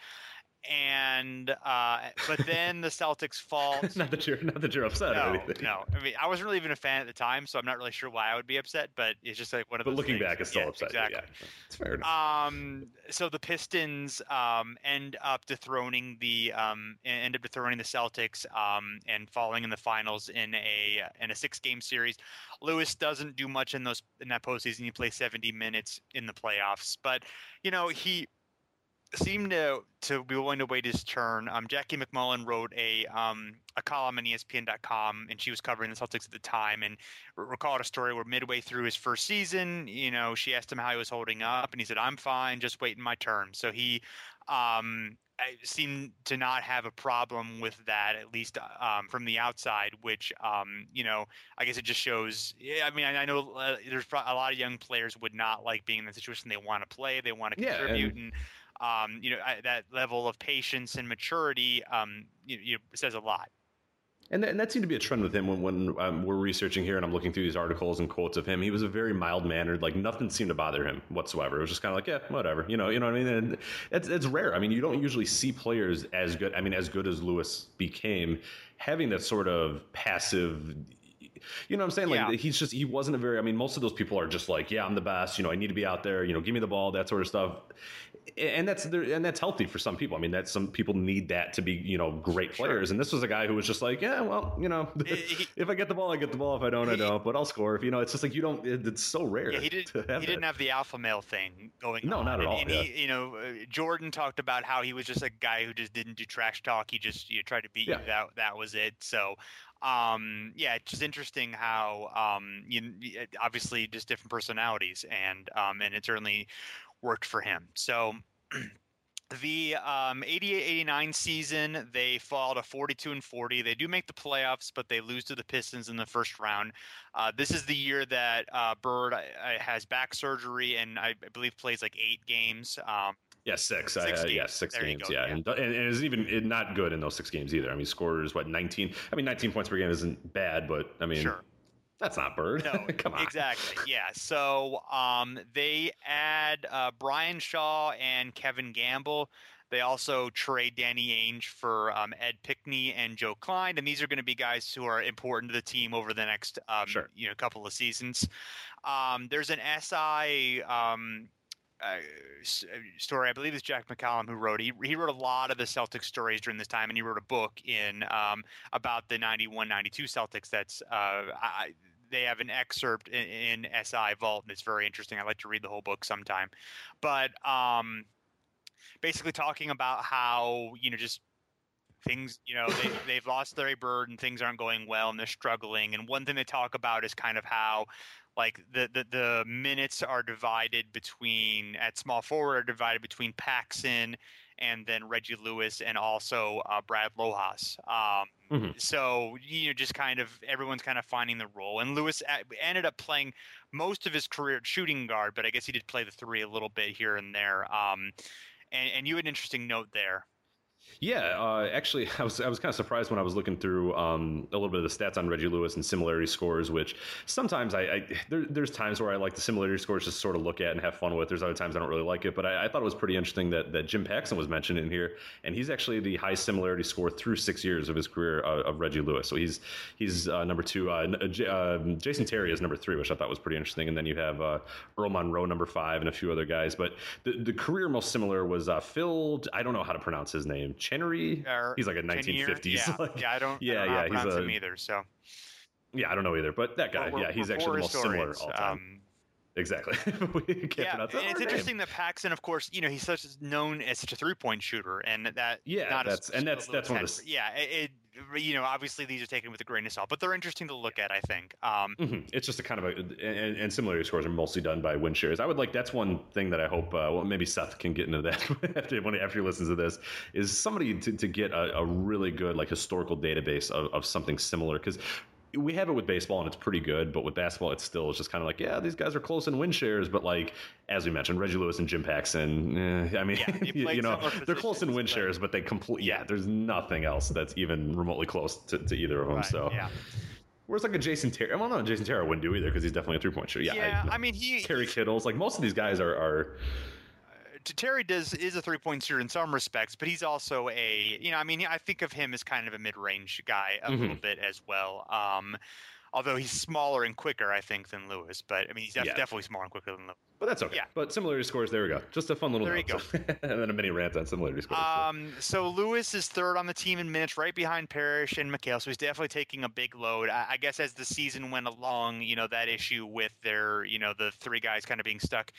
And uh, but then the Celtics fall. To, not that you're not that you're upset no, or anything. No, I mean I wasn't really even a fan at the time, so I'm not really sure why I would be upset. But it's just like one of but those. But looking things. back, it's still yeah, upset. Exactly. Yeah, it's fair enough. Um, so the Pistons um end up dethroning the um end up dethroning the Celtics um and falling in the finals in a in a six game series. Lewis doesn't do much in those in that postseason. He plays seventy minutes in the playoffs, but you know he. seemed to to be willing to wait his turn. Um, Jackie McMullen wrote a um a column on E S P N dot com, and she was covering the Celtics at the time, and recalled a story where midway through his first season, you know, she asked him how he was holding up, and he said, "I'm fine, just waiting my turn." So he um seemed to not have a problem with that, at least um from the outside, which um you know I guess it just shows. Yeah, I mean I, I know uh, there's a lot of young players would not like being in the situation. They want to play, they want to contribute, yeah, and- and Um, you know, that level of patience and maturity um, you, you says a lot. And that, and that seemed to be a trend with him when, when um, we're researching here and I'm looking through these articles and quotes of him. He was a very mild-mannered, like nothing seemed to bother him whatsoever. It was just kind of like, yeah, whatever. You know, you know what I mean? And it's, it's rare. I mean, you don't usually see players as good. I mean, as good as Lewis became, having that sort of passive. You know what I'm saying? Like yeah. he's just, he wasn't a very, I mean, most of those people are just like, yeah, I'm the best, you know, I need to be out there, you know, give me the ball, that sort of stuff. And that's, and that's healthy for some people. I mean, that's some people need that to be, you know, great players. Sure. And this was a guy who was just like, yeah, well, you know, he, if I get the ball, I get the ball. If I don't, he, I don't, but I'll score. If, you know, it's just like, you don't, it, it's so rare. Yeah, he did, to have he that. didn't have the alpha male thing going no, on. No, not at all. And, and yeah. he, you know, uh, Jordan talked about how he was just a guy who just didn't do trash talk. He just, you know, tried to beat yeah. you. That, that was it. So, um, yeah, it's just interesting how, um, you obviously just different personalities, and, um, and it certainly worked for him. So the, um, eighty-eight eighty-nine season, they fall to forty-two and forty. They do make the playoffs, but they lose to the Pistons in the first round. Uh, this is the year that, uh, Bird uh, has back surgery and I, I believe plays like eight games. Um, Yeah, six. six uh, games. Yeah, six there games. Go, yeah, yeah. And, and and is even not good in those six games either. I mean, scores what nineteen. I mean, nineteen points per game isn't bad, but I mean, sure. That's not Bird. No, come on. Exactly. Yeah. So um, they add uh, Brian Shaw and Kevin Gamble. They also trade Danny Ainge for um, Ed Pickney and Joe Klein, and these are going to be guys who are important to the team over the next um, sure. you know couple of seasons. Um, there's an S I. Um, Uh, story, I believe it's Jack McCallum who wrote. He he wrote a lot of the Celtics stories during this time, and he wrote a book in um, about the ninety-one ninety-two Celtics. That's uh, I, they have an excerpt in, in S I Vault, and it's very interesting. I'd like to read the whole book sometime. But um, basically talking about how, you know, just things, you know, they, they've lost Larry Bird and things aren't going well and they're struggling. And one thing they talk about is kind of how, like the, the, the minutes are divided between at small forward are divided between Paxson and then Reggie Lewis and also uh, Brad Lojas. Um, mm-hmm. So, you know, just kind of everyone's kind of finding the role. And Lewis ended up playing most of his career at shooting guard, but I guess he did play the three a little bit here and there. Um, and, and you had an interesting note there. Yeah, uh, actually, I was I was kind of surprised when I was looking through um, a little bit of the stats on Reggie Lewis and similarity scores, which sometimes I, I there, there's times where I like the similarity scores just sort of look at and have fun with. There's other times I don't really like it, but I, I thought it was pretty interesting that, that Jim Paxson was mentioned in here, and he's actually the highest similarity score through six years of his career uh, of Reggie Lewis. So he's he's uh, number two. Uh, uh, Jason Terry is number three, which I thought was pretty interesting, and then you have uh, Earl Monroe number five and a few other guys. But the, the career most similar was uh, Phil. I don't know how to pronounce his name. Chenery. He's like a nineteen fifties. Yeah, like, yeah, I don't. Yeah, I don't know yeah, how to he's pronounce a, him either. So. Yeah, I don't know either, but that guy. We're, yeah, he's we're actually the most similar all time. Um, Exactly. we can't yeah, pronounce and it. it's interesting that Paxson, of course, you know, he's such known as such a three-point shooter, and that yeah, not that's a, and that's that's one of the yeah, it, it you know obviously these are taken with a grain of salt, but they're interesting to look at. I think um, mm-hmm. It's just a kind of a and, and similarity scores are mostly done by win shares. I would like that's one thing that I hope. Uh, well, maybe Seth can get into that after when after he listens to this is somebody to, to get a, a really good like historical database of, of something similar because. We have it with baseball and it's pretty good, but with basketball, it's still it's just kind of like, yeah, these guys are close in win shares, but like as we mentioned, Reggie Lewis and Jim Paxson, eh, I mean, yeah, you, you know, they're close in win shares, but they complete, yeah, there's nothing else that's even remotely close to, to either of them. Right, so, yeah. Whereas like a Jason Terry, well, no, Jason Terry wouldn't do either because he's definitely a three point shooter. Yeah, yeah I, I mean, he Terry Kittles, like most of these guys are. are Terry does is a three-point shooter in some respects, but he's also a you know I mean I think of him as kind of a mid-range guy a mm-hmm. little bit as well. Um, although he's smaller and quicker, I think, than Lewis. But I mean, he's def- yeah. definitely smaller and quicker than Lewis. But that's okay. Yeah. But similarity scores, there we go. Just a fun little there note. you go. And then a mini rant on similarity scores. Um, so Lewis is third on the team in minutes, right behind Parrish and McHale. So he's definitely taking a big load. I, I guess as the season went along, you know, that issue with their, you know, the three guys kind of being stuck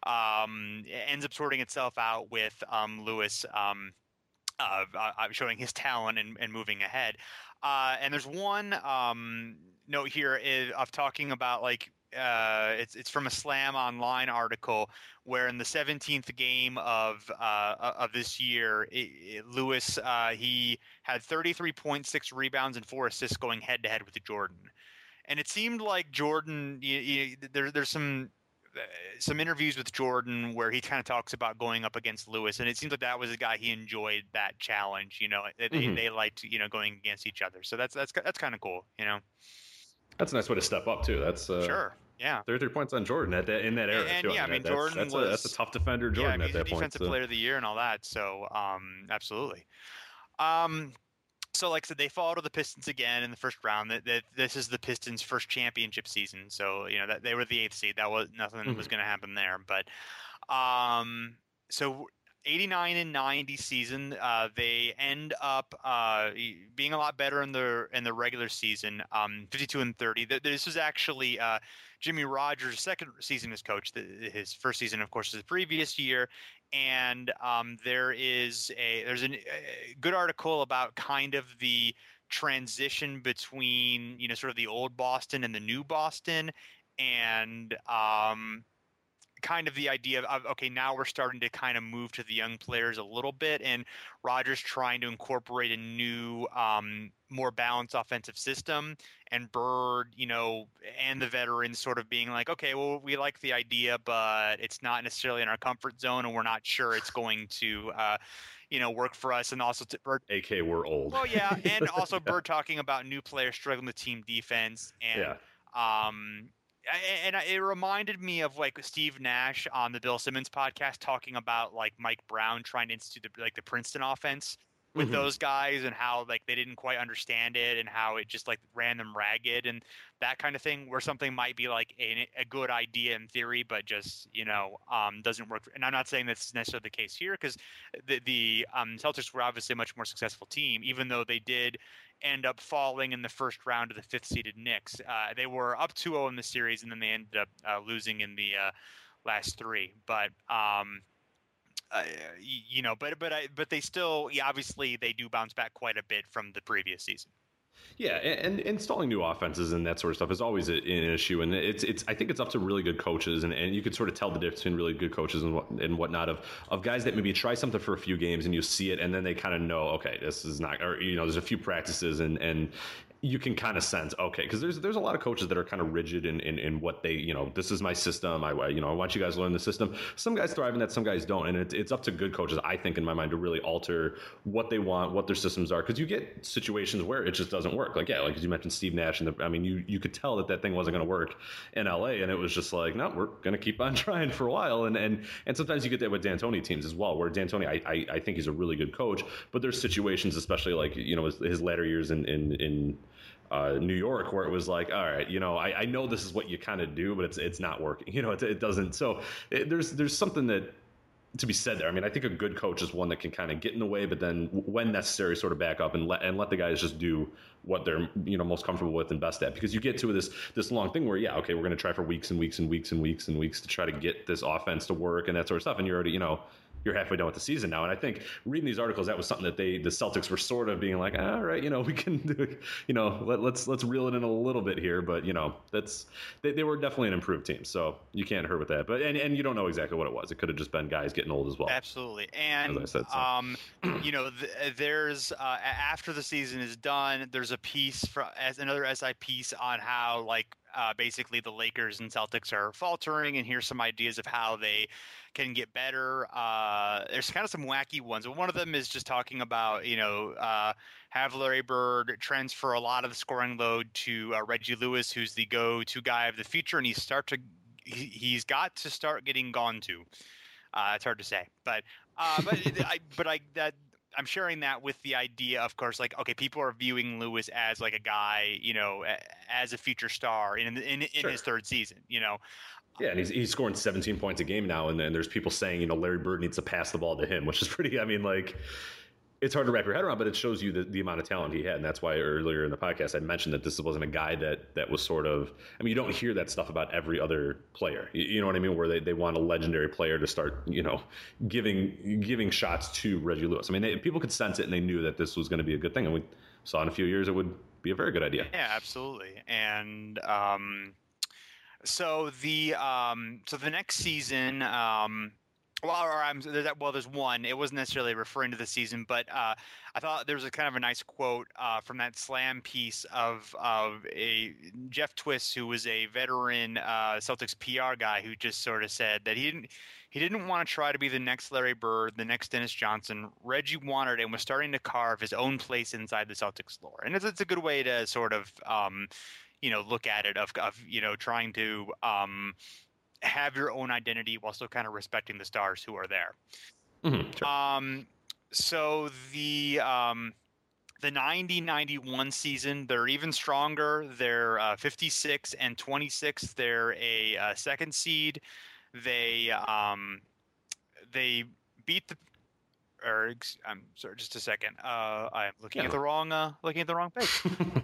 um, ends up sorting itself out with um, Lewis um, uh, uh, showing his talent and, and moving ahead. Uh, and there's one um, note here is, of talking about like uh, it's it's from a Slam Online article where in the seventeenth game of uh, of this year, it, it, Lewis uh, he had thirty-three point six rebounds and four assists going head to head with Jordan, and it seemed like Jordan. You, you, there, there's some. some interviews with Jordan where he kind of talks about going up against Lewis, and it seems like that was a guy he enjoyed that challenge. You know, they, mm-hmm. they liked you know going against each other. So that's that's that's kind of cool. You know, that's a nice way to step up too. That's uh, sure, yeah. thirty-three points on Jordan at that in that era. And, too. yeah, I mean, that's, Jordan that's, was a, that's a tough defender. Jordan yeah, at that he's a point. defensive so. player of the year and all that. So um, absolutely. Um, So, like I said, they fall to the Pistons again in the first round. That, that this is the Pistons' first championship season. So, you know, that they were the eighth seed. That was nothing mm-hmm. was going to happen there. But, um, so eighty-nine and ninety season, uh, they end up uh, being a lot better in the in the regular season. Um, fifty-two and thirty. This was actually uh, Jimmy Rogers' second season as coach. His first season, of course, was the previous year. And um, there is a there's an, a good article about kind of the transition between you know sort of the old Boston and the new Boston, and um, kind of the idea of okay, now we're starting to kind of move to the young players a little bit, and Rodgers trying to incorporate a new, um, more balanced offensive system, and Bird, you know, and the veterans sort of being like, okay, well, we like the idea, but it's not necessarily in our comfort zone, and we're not sure it's going to, uh, you know, work for us. And also, to Bird, A K, we're old. Well, yeah, and also yeah. Bird talking about new players struggling with team defense, and yeah. um. And it reminded me of like Steve Nash on the Bill Simmons podcast talking about like Mike Brown trying to institute the, like the Princeton offense with mm-hmm. those guys and how like they didn't quite understand it and how it just like ran them ragged and that kind of thing, where something might be like a, a good idea in theory, but just, you know, um, doesn't work. And I'm not saying that's necessarily the case here because the, the um, Celtics were obviously a much more successful team, even though they did end up falling in the first round to the fifth seeded Knicks. Uh, they were up two oh in the series, and then they ended up uh, losing in the uh, last three. But um, uh, you know, but but I, but they still, yeah, obviously, they do bounce back quite a bit from the previous season. Yeah, and, and installing new offenses and that sort of stuff is always a, an issue, and it's it's. I think it's up to really good coaches, and, and you can sort of tell the difference between really good coaches and what and whatnot of of guys that maybe try something for a few games and you see it, and then they kind of know, okay, this is not, or you know, there's a few practices and and. You can kind of sense, okay, because there's there's a lot of coaches that are kind of rigid in, in, in what they, you know, this is my system. I, you know, I want you guys to learn the system. Some guys thrive in that, some guys don't. And it, it's up to good coaches, I think, in my mind, to really alter what they want, what their systems are. Because you get situations where it just doesn't work. Like, yeah, like as you mentioned, Steve Nash. And the, I mean, you, you could tell that that thing wasn't going to work in L A. And it was just like, no, we're going to keep on trying for a while. And and and sometimes you get that with D'Antoni teams as well, where D'Antoni, I, I, I think he's a really good coach. But there's situations, especially like, you know, his, his latter years in, in, in Uh, New York, where it was like, all right, you know, I, I know this is what you kind of do, but it's it's not working. You know, it, it doesn't. So it, there's there's something that to be said there. I mean, I think a good coach is one that can kind of get in the way, but then when necessary, sort of back up and let and let the guys just do what they're, you know, most comfortable with and best at. Because you get to this this long thing where, yeah, okay, we're going to try for weeks and weeks and weeks and weeks and weeks to try to get this offense to work and that sort of stuff, and you're already, you know, you're halfway done with the season now. And I think reading these articles, that was something that they, the Celtics were sort of being like, all right, you know, we can do, you know, let, let's, let's reel it in a little bit here. But, you know, that's, they, they were definitely an improved team. So you can't hurt with that. But, and, and you don't know exactly what it was. It could have just been guys getting old as well. Absolutely. And, as I said, so. um, you know, th- there's, uh, after the season is done, there's a piece from as another S I piece on how, like, uh, basically the Lakers and Celtics are faltering, and here's some ideas of how they can get better. Uh, there's kind of some wacky ones. One of them is just talking about, you know, uh, have Larry Bird transfer a lot of the scoring load to uh, Reggie Lewis, who's the go-to guy of the future, and he start to he, he's got to start getting gone to. Uh, it's hard to say, but uh, but I but I that. I'm sharing that with the idea, of course, like, okay, people are viewing Lewis as like a guy, you know, as a future star in in, in sure. his third season, you know. Yeah, and he's he's scoring seventeen points a game now, and then there's people saying, you know, Larry Bird needs to pass the ball to him, which is pretty. I mean, like, it's hard to wrap your head around, but it shows you the, the amount of talent he had, and that's why earlier in the podcast I mentioned that this wasn't a guy that that was sort of. I mean, you don't hear that stuff about every other player. You, you know what I mean? Where they, they want a legendary player to start, you know, giving giving shots to Reggie Lewis. I mean, they, people could sense it, and they knew that this was going to be a good thing, and we saw in a few years it would be a very good idea. Yeah, absolutely, and. um So the um, so the next season, um, well, or I'm there's that, well, there's one. It wasn't necessarily referring to the season, but uh, I thought there was a kind of a nice quote uh, from that Slam piece of of a Jeff Twist, who was a veteran uh, Celtics P R guy, who just sort of said that he didn't he didn't want to try to be the next Larry Bird, the next Dennis Johnson. Reggie wanted and was starting to carve his own place inside the Celtics lore, and it's, it's a good way to sort of. Um, you know, look at it of, of you know, trying to um, have your own identity while still kind of respecting the stars who are there. Mm-hmm, sure. Um, so the um, the ninety ninety-one season, they're even stronger. They're uh, fifty-six and twenty-six. They're a uh, second seed. They um, they beat the. Or I'm sorry, just a second. Uh, I'm looking yeah. at the wrong uh, looking at the wrong page.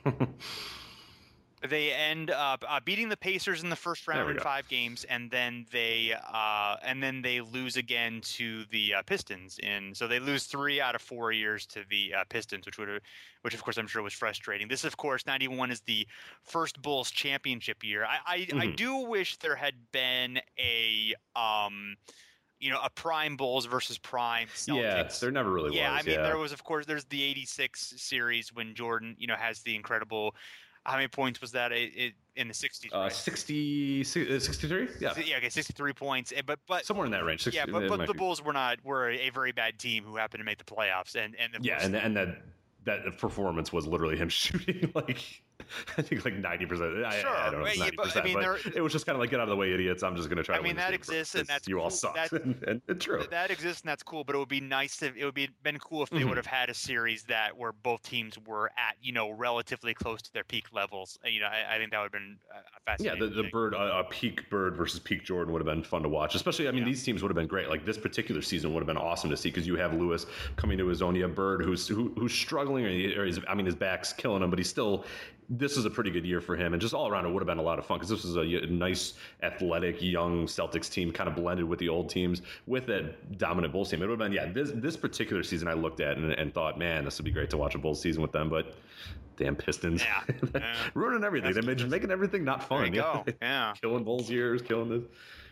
They end up uh, beating the Pacers in the first round in go. five games, and then they uh, and then they lose again to the uh, Pistons. In so they lose three out of four years to the uh, Pistons, which would which of course I'm sure was frustrating. This, of course, ninety-one is the first Bulls championship year. I I, mm-hmm. I do wish there had been a um. you know, a prime Bulls versus prime Celtics. Yeah, there never really yeah, was. I mean, yeah. there was, of course, there's the eighty-six series when Jordan, you know, has the incredible. How many points was that it, it, in the sixties? Uh, right? sixty, sixty-three? Yeah. Yeah, okay, sixty-three points. But but somewhere in that range. sixty, yeah, but, but the Bulls were not were a very bad team who happened to make the playoffs, and and yeah, and and that that performance was literally him shooting like. I think like ninety percent. I, sure, I don't know, ninety percent, I mean, but it was just kind of like, get out of the way, idiots. I'm just going to try. I mean, to win that exists, and that's you cool. all suck. That, and, and it's true. That exists, and that's cool. But it would be nice if it would be been cool if they mm-hmm. would have had a series that where both teams were at, you know, relatively close to their peak levels. You know, I, I think that would have been a fascinating. Yeah, the, the thing. Bird, a uh, peak Bird versus peak Jordan would have been fun to watch. Especially, I mean, yeah. these teams would have been great. Like this particular season would have been awesome to see because you have Lewis coming to his own. You have Bird, who's who, who's struggling, or, he, or he's, I mean, his back's killing him, but he's still. This is a pretty good year for him, and just all around, it would have been a lot of fun because this was a, a nice, athletic, young Celtics team, kind of blended with the old teams with that dominant Bulls team. It would have been, yeah. This this particular season, I looked at and, and thought, man, this would be great to watch a Bulls season with them, but damn Pistons, yeah, yeah. ruining everything. They made making everything not fun. There you go. Yeah, killing Bulls years, killing this.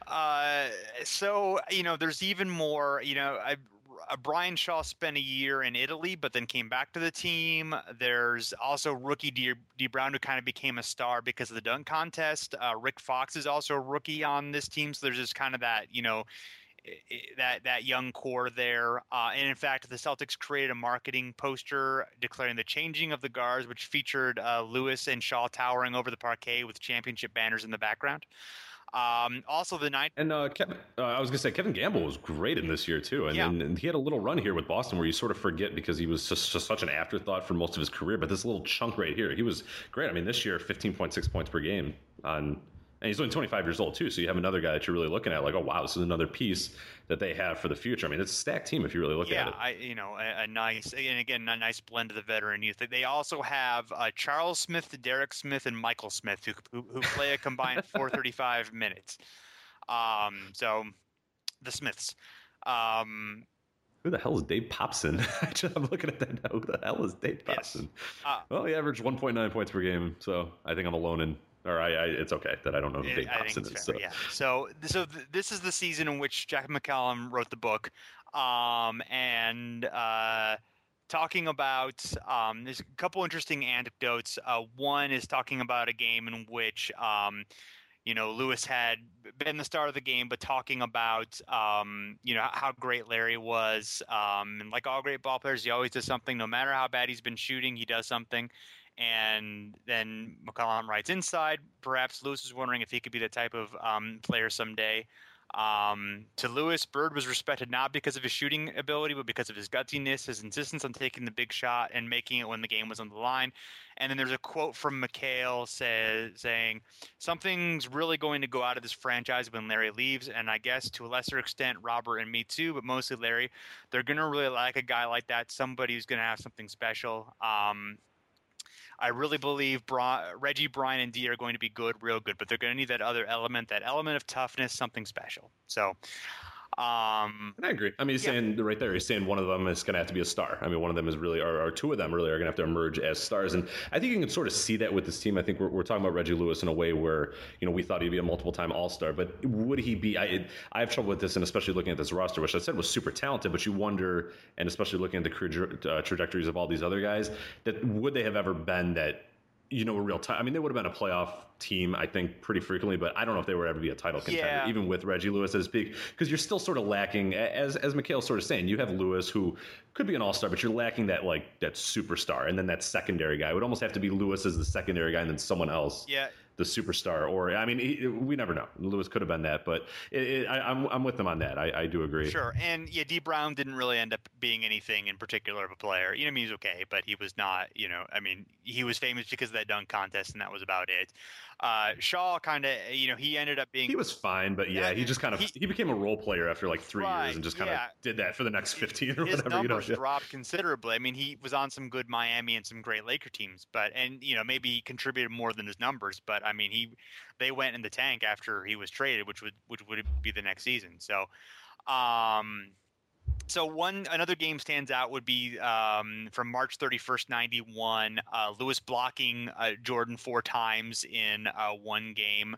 Uh, so you know, there's even more. You know, I. Uh, Brian Shaw spent a year in Italy, but then came back to the team. There's also rookie D. D. Brown, who kind of became a star because of the dunk contest. Uh, Rick Fox is also a rookie on this team, so there's just kind of that, you know, that that young core there. Uh, and in fact, the Celtics created a marketing poster declaring the changing of the guards, which featured uh, Lewis and Shaw towering over the parquet with championship banners in the background. Um, also the night and uh, Kevin, uh, I was gonna say Kevin Gamble was great in this year too, and, yeah. and, and he had a little run here with Boston where you sort of forget because he was just, just such an afterthought for most of his career. But this little chunk right here, he was great. I mean, this year, fifteen point six points per game on And he's only twenty-five years old, too. So you have another guy that you're really looking at like, oh, wow, this is another piece that they have for the future. I mean, it's a stacked team if you really look yeah, at it. Yeah, I, you know, a, a nice, and again, a nice blend of the veteran youth. They also have uh, Charles Smith, Derek Smith, and Michael Smith, who who, who play a combined four hundred thirty-five minutes. Um, so the Smiths. Um, Who the hell is Dave Popson? I'm looking at that now. Who the hell is Dave Popson? Yes. Uh, well, he averaged one point nine points per game, so I think I'm alone in. Or I, I, it's okay that I don't know who Dave Popson is. Fair, so. Yeah. so, so th- this is the season in which Jack McCallum wrote the book, um, and uh, talking about. Um, there's a couple interesting anecdotes. Uh, one is talking about a game in which, um, you know, Lewis had been the star of the game, but talking about, um, you know, how great Larry was, um, and like all great ball players, he always does something. No matter how bad he's been shooting, he does something. And then McCollum writes inside. Perhaps Lewis was wondering if he could be the type of um, player someday. Um, to Lewis, Bird was respected not because of his shooting ability, but because of his gutsiness, his insistence on taking the big shot and making it when the game was on the line. And then there's a quote from McHale says, saying, something's really going to go out of this franchise when Larry leaves. And I guess to a lesser extent, Robert and me too, but mostly Larry. They're going to really like a guy like that, somebody who's going to have something special. Um, I really believe Bra- Reggie, Brian, and D are going to be good, real good, but they're going to need that other element, that element of toughness, something special. So, um, and I agree. I mean, he's yeah. saying right there, he's saying one of them is going to have to be a star. I mean, one of them is really, or, or two of them really are going to have to emerge as stars. And I think you can sort of see that with this team. I think we're, we're talking about Reggie Lewis in a way where, you know, we thought he'd be a multiple time all-star, but would he be, I, I have trouble with this, and especially looking at this roster, which I said was super talented, but you wonder, and especially looking at the career uh, trajectories of all these other guys, that would they have ever been that, you know, a real time. I mean, they would have been a playoff team, I think, pretty frequently, but I don't know if they would ever be a title contender, yeah. even with Reggie Lewis as big, because you're still sort of lacking, as as McHale's sort of saying, you have Lewis, who could be an all-star, but you're lacking that, like, that superstar, and then that secondary guy. It would almost have to be Lewis as the secondary guy and then someone else. Yeah. The superstar, or I mean, he, we never know. Lewis could have been that, but it, it, I, I'm I'm with them on that. I, I do agree. Sure, and yeah, D Brown didn't really end up being anything in particular of a player. You know, I mean, he's okay, but he was not. You know, I mean, he was famous because of that dunk contest, and that was about it. Uh, Shaw kind of, you know, he ended up being. He was fine, but yeah, yeah he just kind of he, he became a role player after like three right, years and just kind yeah. of did that for the next fifteen or His whatever. numbers you know? dropped considerably. I mean, he was on some good Miami and some great Laker teams, but and you know maybe he contributed more than his numbers, but I mean he. They went in the tank after he was traded, which would which would be the next season. So, um, so one another game stands out would be um, from March thirty-first, ninety-one. Uh, Lewis blocking uh, Jordan four times in uh, one game,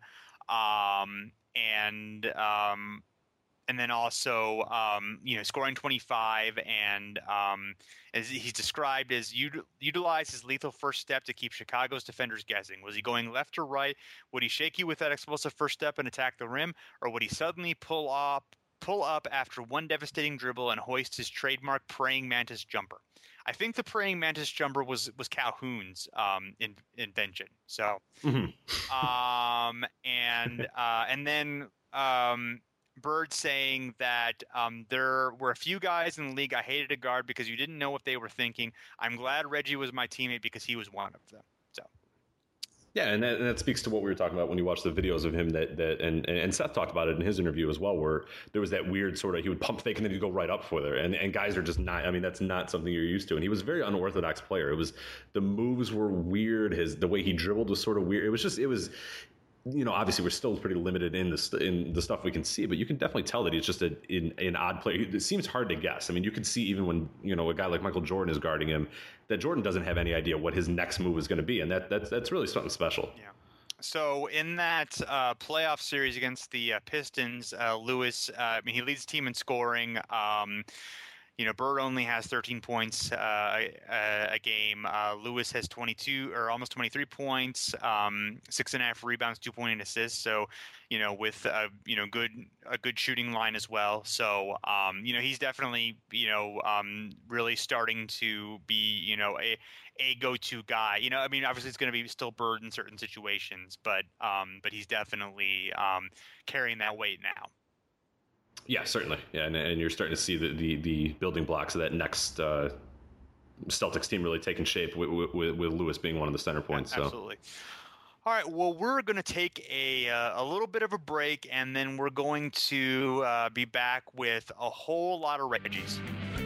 um, and um, and then also um, you know scoring twenty-five, and um, as he's described as util- utilize his lethal first step to keep Chicago's defenders guessing. Was he going left or right? Would he shake you with that explosive first step and attack the rim, or would he suddenly pull up pull up after one devastating dribble and hoist his trademark praying mantis jumper? I think the praying mantis jumper was was Calhoun's um, in, invention. So, mm-hmm. um, and uh, and then. Um, Bird saying that um, there were a few guys in the league I hated to guard because you didn't know what they were thinking. I'm glad Reggie was my teammate because he was one of them. So, yeah, and that, and that speaks to what we were talking about when you watch the videos of him. That that and, and Seth talked about it in his interview as well, where there was that weird sort of he would pump fake and then he'd go right up for there, and and guys are just not. I mean, that's not something you're used to. And he was a very unorthodox player. It was the moves were weird. His the way he dribbled was sort of weird. It was just it was. You know, obviously we're still pretty limited in the st- in the stuff we can see, but you can definitely tell that he's just a, in, an odd player. It seems hard to guess. I mean, you can see even when, you know, a guy like Michael Jordan is guarding him, that Jordan doesn't have any idea what his next move is going to be, and that that's that's really something special. Yeah. So in that uh, playoff series against the uh, Pistons, uh, Lewis, uh, I mean, he leads the team in scoring. Um, You know, Bird only has thirteen points uh, a, a game. Uh, Lewis has twenty-two or almost twenty-three points, um, six and a half rebounds, two point eight assists. So, you know, with a you know good a good shooting line as well. So, um, you know, he's definitely you know um, really starting to be you know a a go-to guy. You know, I mean, obviously it's going to be still Bird in certain situations, but um, but he's definitely um, carrying that weight now. Yeah, certainly. Yeah, and, and you're starting to see the, the, the building blocks of that next uh, Celtics team really taking shape with, with, with Lewis being one of the center points. Absolutely. So. All right, well, we're going to take a uh, a little bit of a break, and then we're going to uh, be back with a whole lot of Reggies.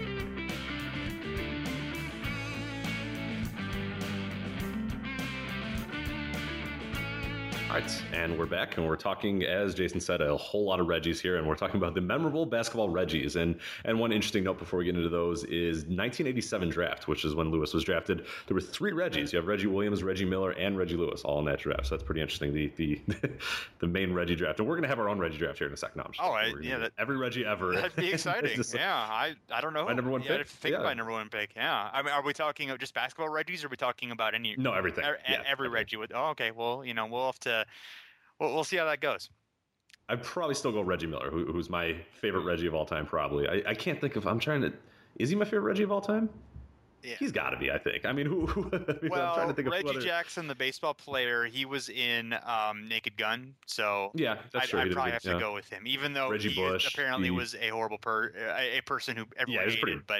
All right, and we're back, and we're talking, as Jason said, a whole lot of Reggies here, and we're talking about the memorable basketball Reggies. And and one interesting note before we get into those is nineteen eighty-seven draft, which is when Lewis was drafted. There were three Reggies. You have Reggie Williams, Reggie Miller, and Reggie Lewis all in that draft. So that's pretty interesting. The the the main Reggie draft, and we're gonna have our own Reggie draft here in a second. No, I'm just oh, I, yeah, that, every Reggie ever. That'd be exciting. Just, yeah, I I don't know. My number one yeah, pick. Think yeah. about number one pick. Yeah, I mean, are we talking of just basketball Reggies, or are we talking about any? No, everything. Er, yeah, every everything. Reggie would. Oh, okay. Well, you know, we'll have to. We'll, we'll see how that goes. I'd probably still go Reggie Miller, who, who's my favorite Reggie of all time, probably. I, I can't think of, I'm trying to, is he my favorite Reggie of all time? Yeah. He's got to be, I think. I mean, who, who I mean, well, I'm trying to think of Reggie other... Jackson, the baseball player, he was in um, Naked Gun, so yeah, that's I'd, true. I'd probably good, have to yeah. go with him, even though Reggie he Bush, apparently he... was a horrible per, a, a person who everyone yeah, hated, pretty... but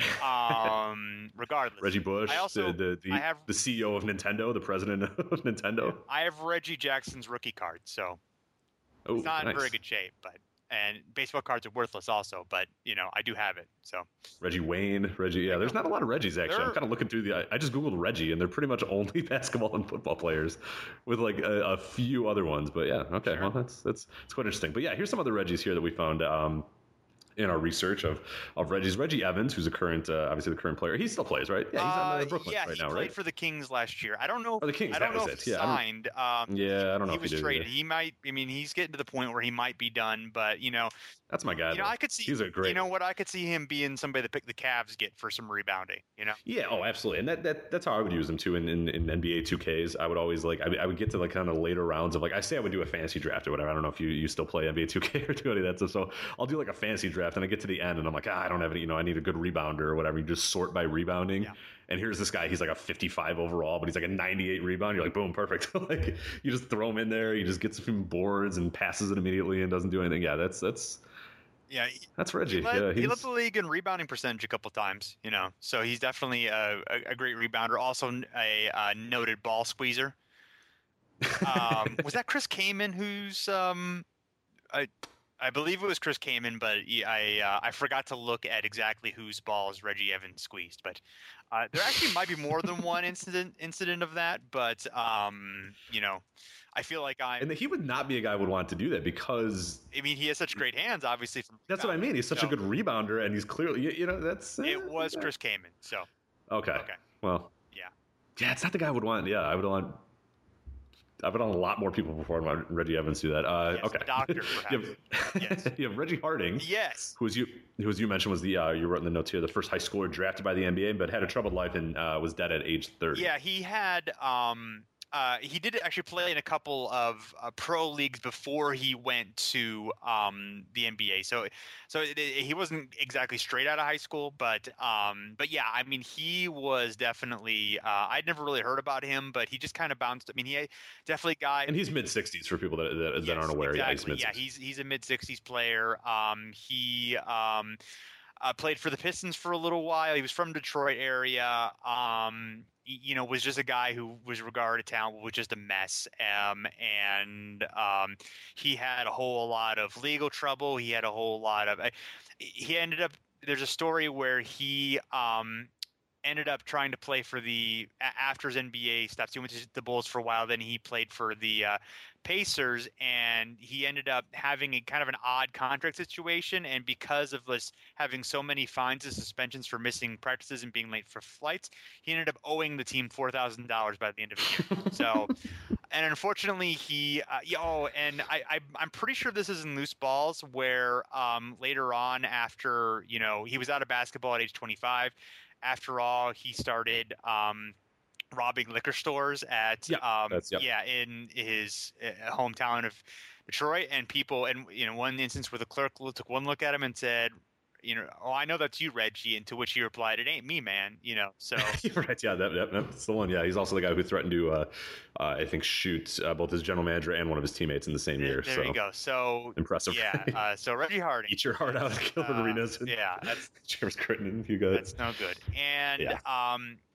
um, regardless. Reggie Bush, I also, the, the, the, I have... the C E O of Nintendo, the president of Nintendo. I have Reggie Jackson's rookie card, so... Oh, it's not nice. in very good shape, but and baseball cards are worthless also, but you know I do have it. So Reggie Wayne, Reggie, yeah. There's not a lot of Reggies actually. There, I'm kind of looking through the. I, I just googled Reggie, and they're pretty much only basketball and football players, with like a, a few other ones. But yeah, okay, sure. Well that's that's it's quite interesting. But yeah, here's some other Reggies here that we found. Um, in our research of, of Reggie's Reggie Evans, who's a current, uh, obviously the current player. He still plays, right? Yeah, he's on the Brooklyn uh, yeah, right he now, played right? for the Kings last year. I don't know. If, oh, the Kings. I don't that know was if it. he Yeah, signed. I Um, yeah, I don't know. He if was he did traded. either. He might. I mean, he's getting to the point where he might be done. But you know, that's my guy. You know, though. I could see. He's a great. You know what? I could see him being somebody that pick the Cavs get for some rebounding. You know. Yeah. Oh, absolutely. And that, that that's how I would use him too in, in, in N B A two Ks. I would always like. I, I would get to like kind of later rounds of like. I say I would do a fantasy draft or whatever. I don't know if you, you still play N B A two K or do any of that stuff. So I'll do like a fantasy draft and I get to the end and I'm like, ah, I don't have any. You know, I need a good rebounder or whatever. You just sort by rebounding. Yeah. And here's this guy. He's like a fifty-five overall, but he's like a ninety-eight rebound. You're like, boom, perfect. Like you just throw him in there. He just gets some boards and passes it immediately and doesn't do anything. Yeah, that's that's. Yeah, that's Reggie. He led, yeah, he led the league in rebounding percentage a couple times, you know. So he's definitely a, a, a great rebounder. Also a, a noted ball squeezer. Um, was that Chris Kaman who's um, I I believe it was Chris Kaman, but he, I uh, I forgot to look at exactly whose balls Reggie Evans squeezed. But uh, there actually might be more than one incident incident of that. But um, you know. I feel like I'm. And he would not be a guy who would want to do that because. I mean, he has such great hands, obviously. From that's what I mean. He's such so, a good rebounder, and he's clearly, you, you know, that's. Uh, it was yeah. Chris Kaman, so. Okay. Okay. Well. Yeah. Yeah, it's not the guy I would want. Yeah, I would want. I would want a lot more people before I want Reggie Evans to do that. Uh, yes, okay. Doctor, perhaps. you, have, yes. you have Reggie Harding. Yes. Who was you? Who as you mentioned was the uh, you wrote in the notes here the first high schooler drafted by the N B A, but had a troubled life and uh, was dead at age thirty. Yeah, he had. Um, Uh, he did actually play in a couple of uh, pro leagues before he went to um, the N B A. So, so it, it, he wasn't exactly straight out of high school, but um, but yeah, I mean, he was definitely. Uh, I'd never really heard about him, but he just kind of bounced. I mean, he definitely guy. And he's mid sixties for people that that, that yes, aren't aware. Exactly. Yeah, he's yeah, he's he's a mid sixties player. Um, he um, uh, played for the Pistons for a little while. He was from Detroit area. Um, you know, was just a guy who was regarded talent, was just a mess. Um, and um, he had a whole lot of legal trouble. He had a whole lot of, uh, he ended up, there's a story where he um, ended up trying to play for the, after his N B A stops, he went to the Bulls for a while. Then he played for the uh, Pacers, and he ended up having a kind of an odd contract situation. And because of this having so many fines and suspensions for missing practices and being late for flights, he ended up owing the team four thousand dollars by the end of the year. So, and unfortunately, he, uh, yeah, oh, and I, I, I'm pretty sure this is in Loose Balls, where um, later on, after, you know, he was out of basketball at age twenty-five. After all, he started um, robbing liquor stores at yep, um, yep. yeah in his uh, hometown of Detroit, and people, and you know, one instance where the clerk took one look at him and said, you know, oh, I know that's you, Reggie, and to which he replied, it ain't me, man, you know. So right, yeah, that, that, that's the one. Yeah, he's also the guy who threatened to, uh, uh, I think, shoot uh, both his general manager and one of his teammates in the same there, year. There so. you go. So impressive. Yeah. Uh, so Reggie Harding, eat your heart out, Gilbert uh, Arenas. Yeah, that's James Crittenden. You got that's no good. And yeah. um,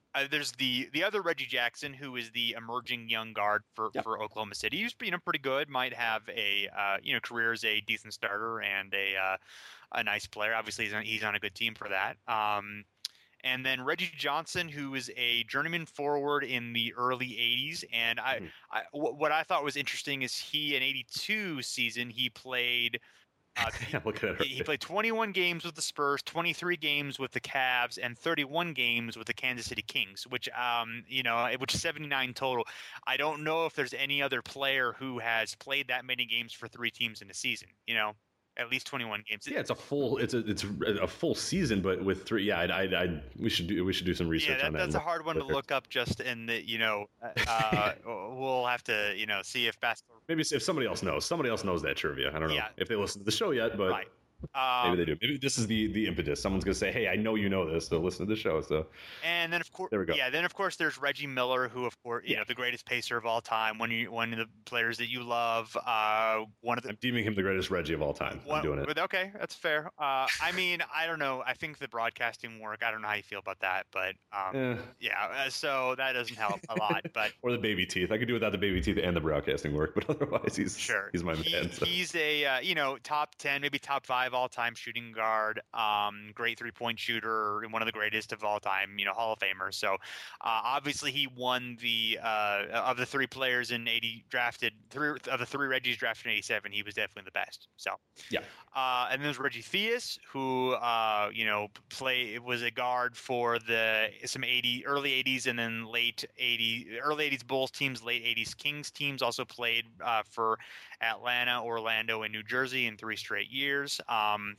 uh, there's the the other Reggie Jackson, who is the emerging young guard for, Yep. for Oklahoma City. He's you know pretty good. Might have a uh, you know career as a decent starter and a uh, a nice player. Obviously, he's on, he's on a good team for that. Um, and then Reggie Johnson, who is a journeyman forward in the early eighties. And I, Mhm. I w- what I thought was interesting is he in eighty-two season he played. Uh, he, Yeah, look at it. he he played twenty-one games with the Spurs, twenty-three games with the Cavs, and thirty-one games with the Kansas City Kings, which um you know which is seventy-nine total. I don't know if there's any other player who has played that many games for three teams in a season. You know, at least twenty-one games. Yeah, it's a full it's a it's a full season, but with three. Yeah, I, I, I we should do we should do some research Yeah, that, on that. that's a hard one to look up. Just in the you know, uh, we'll have to you know see if basketball. Maybe if somebody else knows, somebody else knows that trivia. I don't know Yeah. if they listen to the show yet, but Right. Um, maybe they do. Maybe this is the the impetus. Someone's gonna say, "Hey, I know you know this, so listen to the show." So And then of course, There we go. yeah. Then of course, there's Reggie Miller, who of course, you Yeah. know, the greatest pacer of all time. One of you, one of the players that you love. Uh, one of the I'm deeming him the greatest Reggie of all time. one, I'm doing it. but okay, that's fair. Uh, I mean, I don't know. I think the broadcasting work. I don't know how you feel about that, but um, Eh. yeah. Uh, so that doesn't help a lot. But Or the baby teeth. I could do without the baby teeth and the broadcasting work, but otherwise, he's sure, he's my He- man. So. He's a uh, you know top ten, maybe top five all time shooting guard. Um, great three point shooter, one of the greatest of all time. You know, Hall of Famer. So uh, obviously he won the uh, of the three players in eighty drafted three of the three Reggies drafted in eighty-seven. He was definitely the best. So Yeah. Uh, and then there's Reggie Theus, who uh, you know play was a guard for the some eighty early eighties and then late eighty early eighties Bulls teams, late eighties Kings teams. Also played uh, for Atlanta, Orlando, and New Jersey in three straight years. Um,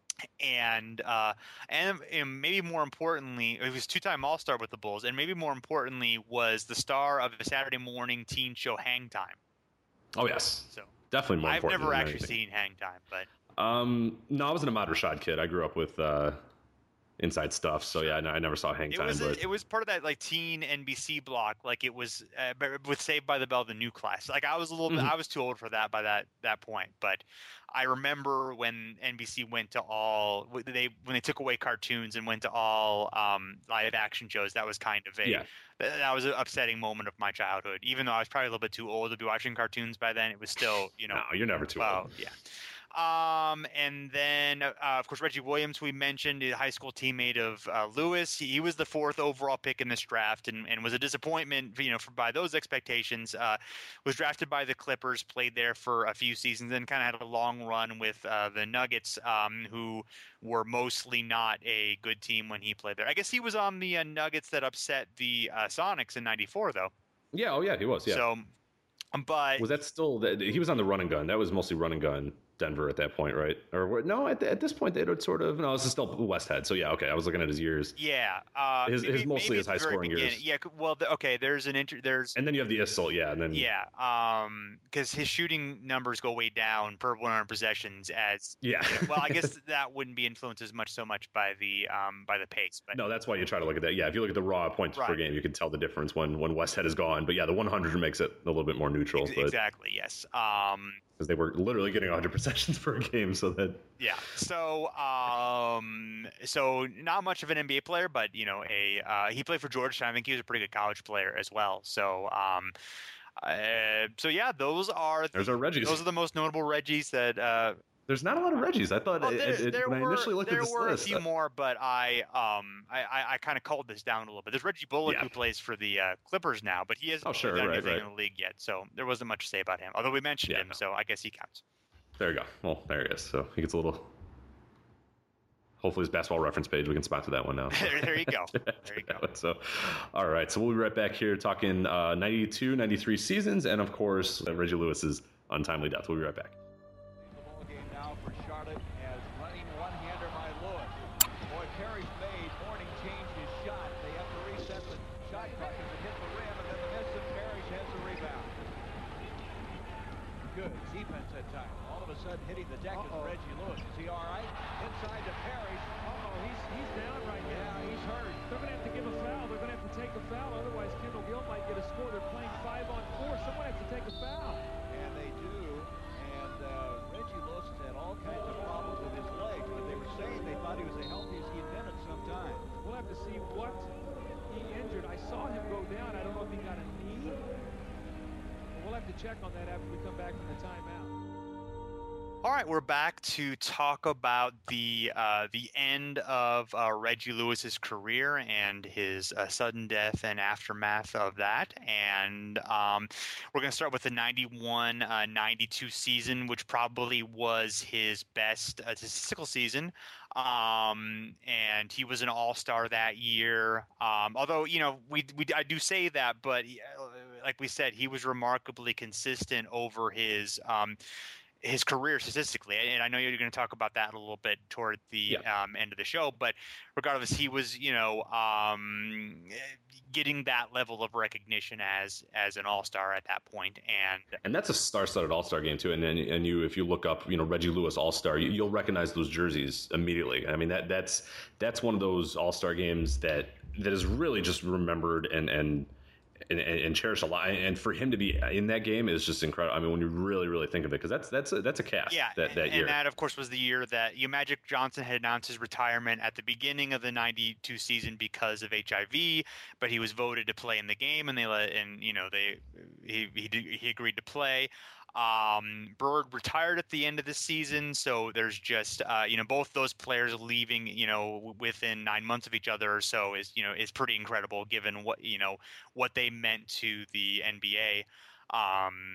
and uh, and and maybe more importantly, he was two-time All-Star with the Bulls, and maybe more importantly, was the star of a Saturday morning teen show Hang Time. Oh yes, So definitely more I've important. never than actually anything. seen Hang Time, but. Um, no, I wasn't a Ahmad Rashad kid. I grew up with uh, Inside Stuff, so yeah, I, I never saw Hang It Time. was but a, it was part of that like teen N B C block, like it was uh, but with Saved by the Bell, the new class. Like I was a little bit, Mhm. I was too old for that by that that point. But I remember when N B C went to all they when they took away cartoons and went to all um, live action shows. That was kind of a Yeah. that, that was an upsetting moment of my childhood. Even though I was probably a little bit too old to be watching cartoons by then, it was still you know. no, you're never too Well, old. yeah. Um, and then, uh, of course, Reggie Williams, we mentioned, a high school teammate of uh, Lewis. He, he was the fourth overall pick in this draft and, and was a disappointment, you know, for, by those expectations. Uh, was drafted by the Clippers, played there for a few seasons, then kind of had a long run with uh, the Nuggets, um, who were mostly not a good team when he played there. I guess he was on the uh, Nuggets that upset the uh, Sonics in ninety-four, though. Yeah, oh yeah, he was. Yeah. So, but was that still that he was on the run and gun? That was mostly run and gun Denver at that point, right? Or were- no, at, at this point they would sort of no, this is still West Head. So yeah, okay, I was looking at his years. yeah, uh, His- his maybe- mostly maybe his at the high very scoring beginning. years. Yeah, c- well, the, okay. There's an inter. There's And then you have the Issel, yeah, and then yeah, um, because his shooting numbers go way down per one hundred possessions. As yeah. well, I guess that wouldn't be influenced as much so much by the um by the pace, but No, that's why you try to look at that. Yeah, if you look at the raw points per Right. game, you can tell the difference when when West Head is gone. But yeah, the one hundred makes it a little bit more neutral. ex- but exactly yes. Um, because they were literally getting one hundred possessions per game, so that yeah. So um, so not much of an N B A player, but you know, a uh, he played for Georgetown. I think he was a pretty good college player as well. So um. Uh, so yeah, those are there's our Reggies. those are the most notable Reggies that uh, There's not a lot of Reggies. I thought Well, it, there, it, it- there when were, I initially looked there at this were list. a few more, but I um I, I, I kind of culled this down a little bit. There's Reggie Bullock Yeah. who plays for the uh, Clippers now, but he hasn't Oh, sure, done right, anything right. in the league yet, so there wasn't much to say about him. Although we mentioned Yeah, him, no. so I guess he counts. There you go. Well, there he is. So he gets a little. Hopefully, his basketball reference page, we can spot to that one now. there, there you go. There you go. So, all right. So we'll be right back here talking uh, ninety-two, ninety-three seasons, and of course uh, Reggie Lewis's untimely death. We'll be right back. The ball game now for Charlotte as running one-hander by Lewis. Boy, carries made. Morning changed his shot. They have to reset the shot clock as it hit the rim, and then the miss, and Parrish has the rebound. Good defense at time. All of a sudden hitting the deck Uh-oh. is Reggie Lewis. Is he all right? Inside to Parrish. Uh-oh, he's, he's down right now. Yeah, he's hurt. They're going to have to give a foul. They're going to have to take a foul. Otherwise, Kendall Gill might get a score. They're playing five on four. Someone has to take a foul. And they do. And uh, Reggie Lewis has had all kinds of problems with his legs, but they were saying they thought he was as healthy as he had been at some time. We'll have to see what he injured. I check on that after we come back from the timeout. All right, we're back to talk about the uh, the end of uh, Reggie Lewis's career and his uh, sudden death and aftermath of that. And um, we're going to start with the ninety-one ninety-two season, which probably was his best uh, statistical season. Um, and he was an all-star that year. Um, although, you know, we, we I do say that, but uh, like we said, he was remarkably consistent over his um, his career statistically. And I know you're going to talk about that a little bit toward the yeah. um, end of the show, but regardless, he was, you know, um, getting that level of recognition as as an all-star at that point. And and that's a star-studded all-star game too. And then and you, if you look up, you know, Reggie Lewis all-star, you, you'll recognize those jerseys immediately. I mean, that that's that's one of those all-star games that that is really just remembered and and And, and cherished a lot, and for him to be in that game is just incredible. I mean, when you really, really think of it, because that's that's a, that's a cast. Yeah, that, that and, year. and that, of course, was the year that you Magic Johnson had announced his retirement at the beginning of the ninety-two season because of H I V, but he was voted to play in the game, and they let, and you know, they he he, he agreed to play. Um, Bird retired at the end of the season, so there's just uh, you know, both those players leaving, you know, within nine months of each other or so is, you know, is pretty incredible given what, you know, what they meant to the N B A. Um,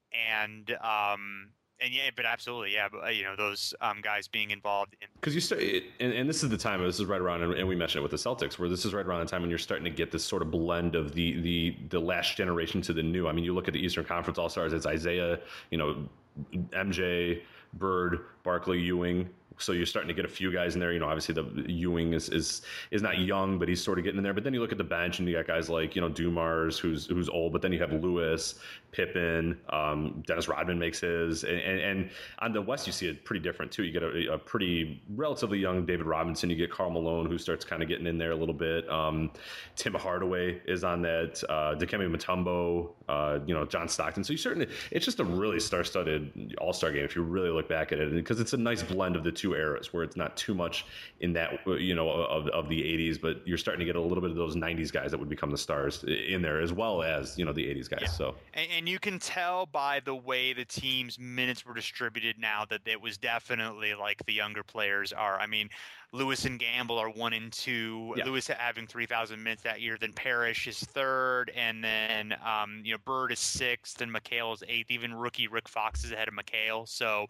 and um, and yeah, but absolutely, yeah, but you know, those um, guys being involved in, because you start, and, and this is the time. This is right around, and, and we mentioned it with the Celtics, where this is right around the time when you're starting to get this sort of blend of the the the last generation to the new. I mean, you look at the Eastern Conference All Stars. It's Isaiah, you know, M J, Bird, Barkley, Ewing. So you're starting to get a few guys in there. You know, obviously the Ewing is is is not young, but he's sort of getting in there. But then you look at the bench, and you got guys like, you know, Dumars, who's who's old. But then you have Lewis, Pippen, um, Dennis Rodman makes his, and, and and on the West you see it pretty different too. You get a, a pretty relatively young David Robinson. You get Karl Malone, who starts kind of getting in there a little bit. Um, Tim Hardaway is on that. Uh, Dikembe Mutombo, uh, you know, John Stockton. So you certainly, it's just a really star-studded All-Star game if you really look back at it, because it's a nice blend of the two eras where it's not too much in that, you know, of, of the eighties, but you're starting to get a little bit of those nineties guys that would become the stars in there, as well as, you know, the eighties guys. Yeah. So and, and you can tell by the way the team's minutes were distributed now that it was definitely like the younger players are. I mean, Lewis and Gamble are one and two. Yeah. Lewis having three thousand minutes that year. Then Parrish is third, and then um, you know, Bird is sixth, and McHale is eighth. Even rookie Rick Fox is ahead of McHale. So,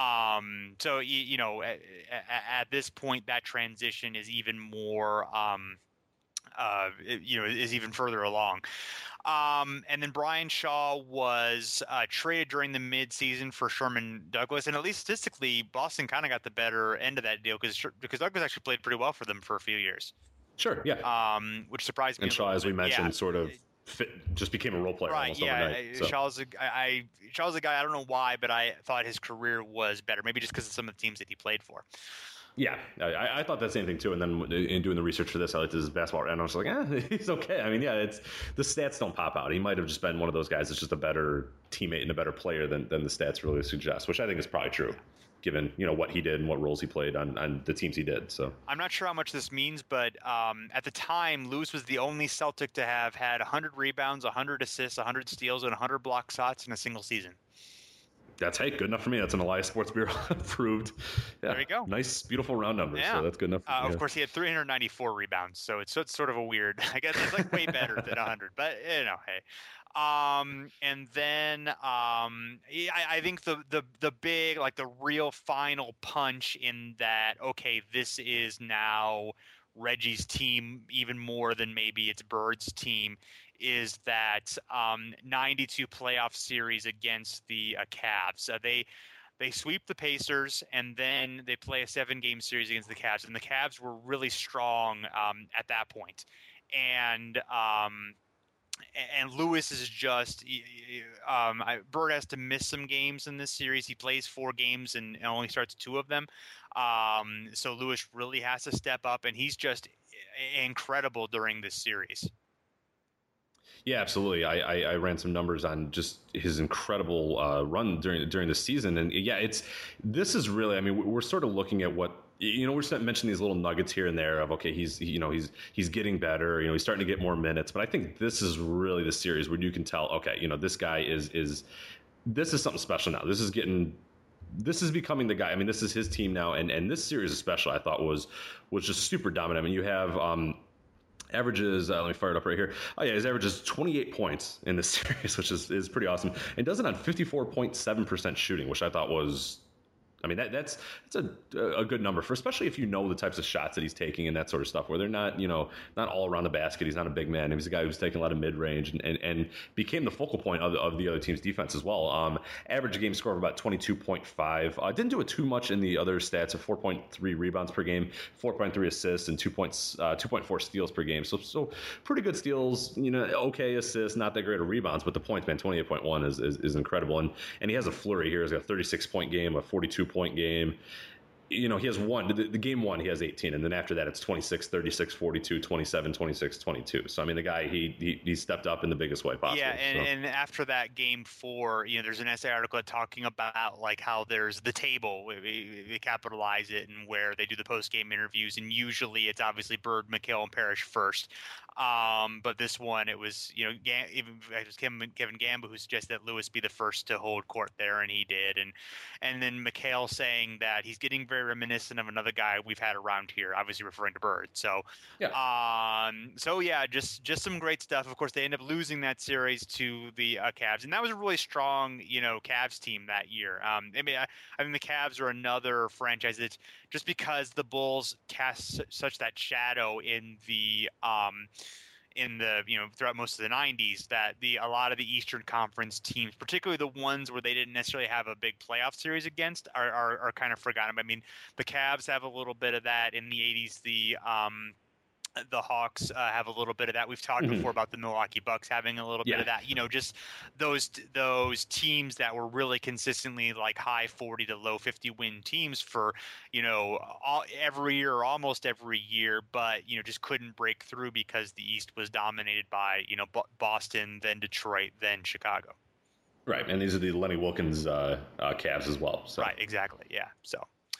um, so you, you know, at, at this point, that transition is even more, um, uh, you know, is even further along. Um, and then Brian Shaw was uh, traded during the midseason for Sherman Douglas, and at least statistically, Boston kind of got the better end of that deal because because Douglas actually played pretty well for them for a few years. Sure, yeah. Um, which surprised me. And Shaw, as we mentioned, yeah. sort of fit, just became a role player right, almost yeah. overnight. So. Shaw's a, I, I, Shaw's a guy, I don't know why, but I thought his career was better, maybe just because of some of the teams that he played for. Yeah, I, I thought that same thing too. And then in doing the research for this, I looked at his basketball, and I was like, eh, he's okay. I mean, yeah, it's the stats don't pop out. He might have just been one of those guys that's just a better teammate and a better player than, than the stats really suggest, which I think is probably true, given, you know, what he did and what roles he played on, on the teams he did. So I'm not sure how much this means, but um, at the time, Lewis was the only Celtic to have had one hundred rebounds, one hundred assists, one hundred steals, and one hundred block shots in a single season. That's, hey, good enough for me. That's an Elias Sports Bureau approved. Yeah, there you go. Nice, beautiful round numbers. Yeah. So that's good enough. For uh, me. Of course, he had three hundred ninety-four rebounds, so it's, so it's sort of a weird. I guess it's like way better than one hundred, but you know, hey. Um, and then um, I, I think the, the the big, like the real final punch in that, okay, this is now Reggie's team even more than maybe it's Bird's team, is that um, ninety-two playoff series against the uh, Cavs. Uh, they they sweep the Pacers, and then they play a seven-game series against the Cavs. And the Cavs were really strong um, at that point. And um, and Lewis is just um, I, Bird has to miss some games in this series. He plays four games and, and only starts two of them. Um, so Lewis really has to step up, and he's just incredible during this series. Yeah, absolutely. I, I, I ran some numbers on just his incredible uh, run during during the season, and yeah, it's this is really. I mean, we're sort of looking at what you know, we're mentioning these little nuggets here and there of, okay, he's, you know, he's, he's getting better, you know, he's starting to get more minutes, but I think this is really the series where you can tell, okay, you know, this guy is, is, this is something special now. This is getting, this is becoming the guy. I mean, this is his team now. And, and this series especially, I thought was, was just super dominant. I mean, you have, um, averages, uh, let me fire it up right here. Oh yeah, his average is twenty-eight points in this series, which is, is pretty awesome. And does it on fifty-four point seven percent shooting, which I thought was, I mean, that, that's that's a a good number for, especially if you know the types of shots that he's taking and that sort of stuff, where they're not, you know, not all around the basket. He's not a big man. He's a guy who's taking a lot of mid range and, and, and became the focal point of the, of the other team's defense as well. Um, average game score of about twenty-two point five. Uh, didn't do it too much in the other stats of four point three rebounds per game, four point three assists, and two points, uh, two point four steals per game. So so pretty good steals. You know, okay assists, not that great of rebounds, but the points, man, twenty-eight point one is, is is incredible. And and he has a flurry here. He's got a thirty-six point game, a forty-two point game. You know, he has one, the, the game one, he has eighteen. And then after that, it's twenty-six, thirty-six, forty-two, twenty-seven, twenty-six, twenty-two. So, I mean, the guy, he he, he stepped up in the biggest way possible. Yeah, and, so. and after that game four, you know, there's an essay article talking about, like, how there's the table. We, we capitalize it and where they do the post-game interviews. And usually it's obviously Bird, McHale, and Parrish first. Um, but this one, it was, you know, even it was Kevin, Kevin Gamba who suggested that Lewis be the first to hold court there, and he did. And and then McHale saying that he's getting very reminiscent of another guy we've had around here, obviously referring to Bird. So, yeah. um, so yeah, just just some great stuff. Of course, they end up losing that series to the uh, Cavs, and that was a really strong, you know, Cavs team that year. Um, I mean, I, I think the Cavs are another franchise that just because the Bulls cast such that shadow in the um. in the, you know, throughout most of the nineties, that the a lot of the Eastern Conference teams, particularly the ones where they didn't necessarily have a big playoff series against, are are, are kind of forgotten. I mean, the Cavs have a little bit of that in the eighties. The um, the Hawks uh, have a little bit of that. We've talked mm-hmm. before about the Milwaukee Bucks having a little yeah. bit of that. You know, just those those teams that were really consistently like high forty to low fifty win teams for, you know, all, every year or almost every year, but, you know, just couldn't break through because the East was dominated by, you know, B- Boston, then Detroit, then Chicago. Right, and these are the Lenny Wilkens uh, uh, Cavs as well. So. Right, exactly, yeah. So.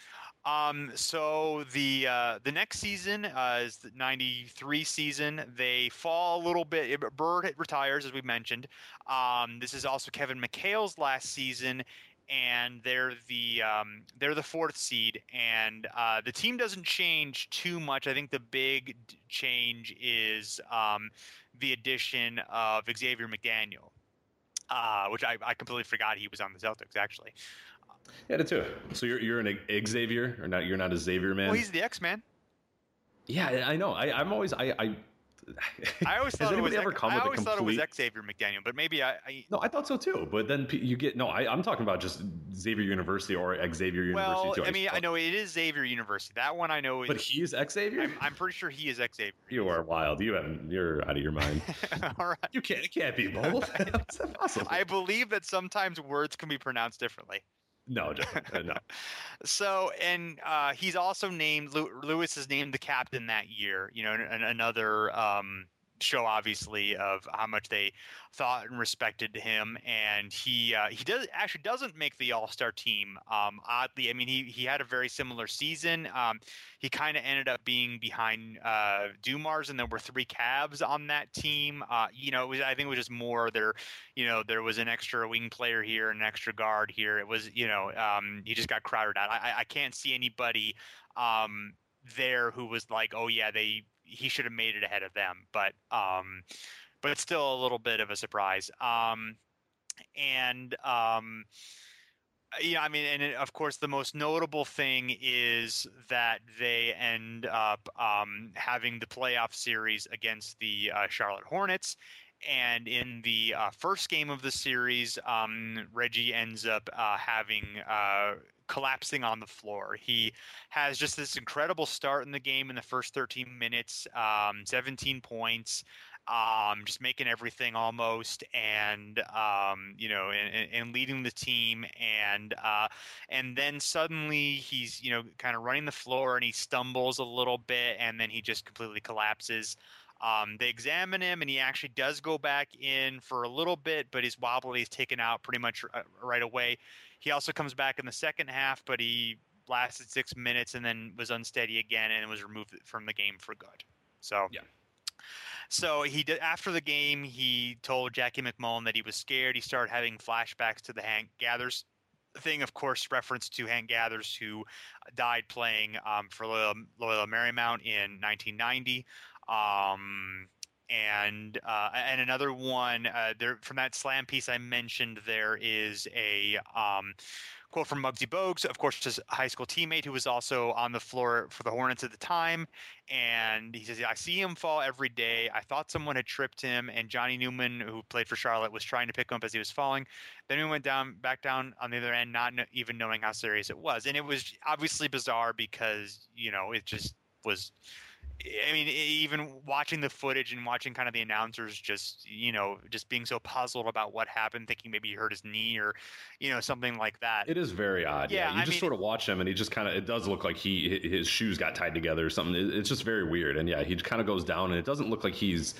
Um, so the uh, the next season uh, is the ninety-three season. They fall a little bit. Bird retires, as we mentioned. Um, this is also Kevin McHale's last season, and they're the um, they're the fourth seed. And uh, the team doesn't change too much. I think the big change is um, the addition of Xavier McDaniel, uh, which I, I completely forgot he was on the Celtics, actually. Yeah, did too. So you're you're an Xavier, or not? You're not a Xavier man. Well, he's the X-Man. Yeah, I know. I, I'm always I. I, I always thought Has it was. ever come I with always a complete... thought it was Xavier McDaniel, but maybe I, I. No, I thought so too. But then you get no. I, I'm talking about just Xavier University or Xavier University. Well, too. I mean, I know it is Xavier University. That one I know. Is, but he is Xavier. I'm, I'm pretty sure he is Xavier. You are wild. You haven't. You're out of your mind. All right. You can't. It can't be both. That's impossible. I believe that sometimes words can be pronounced differently. No, uh, no. So, and uh, he's also named, Lewis is named the captain that year, you know, an, another um, show, obviously, of how much they thought and respected him. And he uh, he does actually doesn't make the All-Star team, um, oddly. I mean, he, he had a very similar season. Um, he kind of ended up being behind uh, Dumars, and there were three Cavs on that team. Uh, you know, it was, I think it was just more there, you know, there was an extra wing player here, an extra guard here. It was, you know, um, he just got crowded out. I, I can't see anybody um, there who was like, oh yeah, they he should have made it ahead of them. But um, but it's still a little bit of a surprise. Um, and um, yeah, I mean, and it, of course, the most notable thing is that they end up um, having the playoff series against the uh, Charlotte Hornets. And in the uh, first game of the series, um, Reggie ends up uh, having uh, collapsing on the floor. He has just this incredible start in the game in the first thirteen minutes, um, seventeen points. Um, just making everything almost, and um, you know, and, and leading the team, and uh, and then suddenly he's, you know, kind of running the floor, and he stumbles a little bit, and then he just completely collapses. Um, they examine him, and he actually does go back in for a little bit, but his wobbly is taken out pretty much right away. He also comes back in the second half, but he lasted six minutes and then was unsteady again and was removed from the game for good. So yeah. So he did after the game. He told Jackie McMullen that he was scared. He started having flashbacks to the Hank Gathers thing, of course, reference to Hank Gathers, who died playing um, for Loyola, Loyola Marymount in nineteen ninety. Um, and uh, and another one uh, there from that slam piece I mentioned. There is a um, quote from Muggsy Bogues, of course, his high school teammate who was also on the floor for the Hornets at the time. And he says, I see him fall every day. I thought someone had tripped him, and Johnny Newman, who played for Charlotte, was trying to pick him up as he was falling. Then we went down, back down on the other end, not kn- even knowing how serious it was. And it was obviously bizarre because, you know, it just was... I mean, even watching the footage and watching kind of the announcers just, you know, just being so puzzled about what happened, thinking maybe he hurt his knee or, you know, something like that. It is very odd. Yeah, yeah. you I just mean, sort of watch him, and he just kind of, it does look like he his shoes got tied together or something. It's just very weird. And yeah, he kind of goes down, and it doesn't look like he's,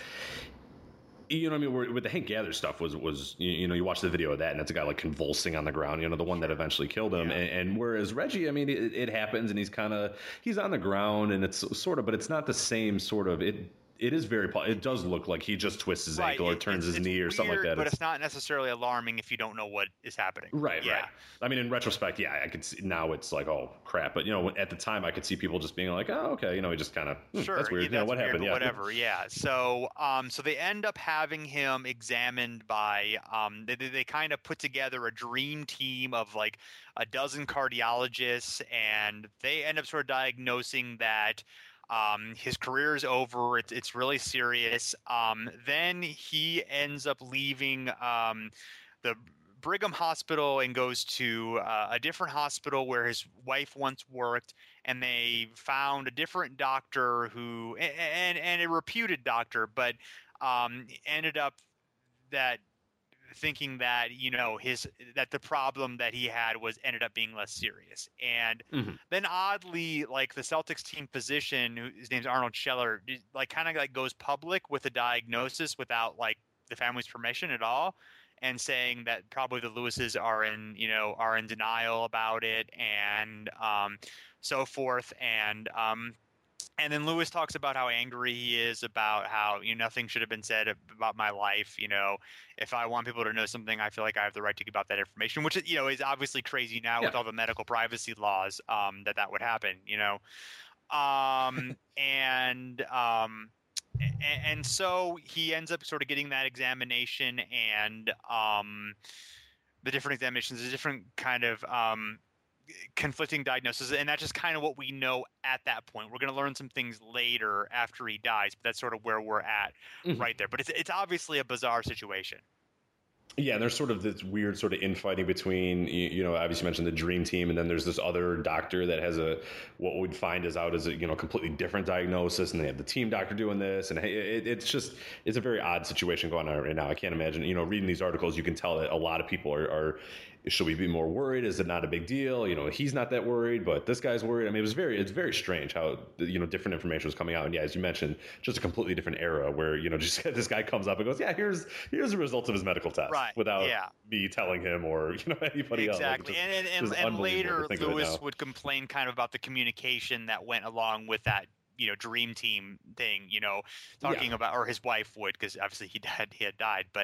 you know what I mean? With the Hank Gather stuff was, was you know, you watch the video of that, and it's a guy like convulsing on the ground, you know, the one that eventually killed him. Yeah. And, and whereas Reggie, I mean, it, it happens, and he's kind of, he's on the ground, and it's sort of, but it's not the same sort of, it It is very, it does look like he just twists his right. ankle or it, turns his knee or weird, something like that. But it's, it's not necessarily alarming if you don't know what is happening. Right, yeah. right. I mean, in retrospect, yeah, I could see, now it's like, oh, crap. But, you know, at the time, I could see people just being like, oh, okay, you know, he just kind of, hmm, sure, that's weird. Yeah, you know, that's what weird, happened? Yeah. Whatever, yeah. So, um, so they end up having him examined by, um, they, they kind of put together a dream team of like a dozen cardiologists, and they end up sort of diagnosing that Um, his career is over. It's, it's really serious. Um, then he ends up leaving um, the Brigham Hospital and goes to uh, a different hospital where his wife once worked, and they found a different doctor who, and, and a reputed doctor, but um, ended up that thinking that, you know, his that the problem that he had was ended up being less serious. And mm-hmm. then oddly, like the Celtics team physician, who, his name's Arnold Scheller, like kind of like goes public with a diagnosis without like the family's permission at all, and saying that probably the Lewises are in, you know, are in denial about it, and um, so forth. And um, And then Lewis talks about how angry he is about how, you know, nothing should have been said about my life. You know, if I want people to know something, I feel like I have the right to give out that information, which, you know, is obviously crazy now yeah. with all the medical privacy laws um, that that would happen, you know. Um, and um, and, and so he ends up sort of getting that examination, and um, the different examinations, a different kind of um, conflicting diagnosis, and that's just kind of what we know at that point. We're going to learn some things later after he dies, but that's sort of where we're at mm-hmm. right there. But it's it's obviously a bizarre situation. Yeah, there's sort of this weird sort of infighting between, you know, obviously you mentioned the dream team, and then there's this other doctor that has a, what we'd find is out as a, you know, completely different diagnosis, and they have the team doctor doing this, and it, it's just, it's a very odd situation going on right now. I can't imagine, you know, reading these articles, you can tell that a lot of people are, are should we be more worried? Is it not a big deal? You know, he's not that worried, but this guy's worried. I mean, it was very, it's very strange how, you know, different information was coming out. And yeah, as you mentioned, just a completely different era where, you know, just this guy comes up and goes, yeah, here's, here's the results of his medical test right. without yeah. me telling him or, you know, anybody exactly. else. Exactly. And, and, and, and later Lewis would complain kind of about the communication that went along with that, you know, dream team thing, you know, talking yeah. about, or his wife would, because obviously he had, he had died, but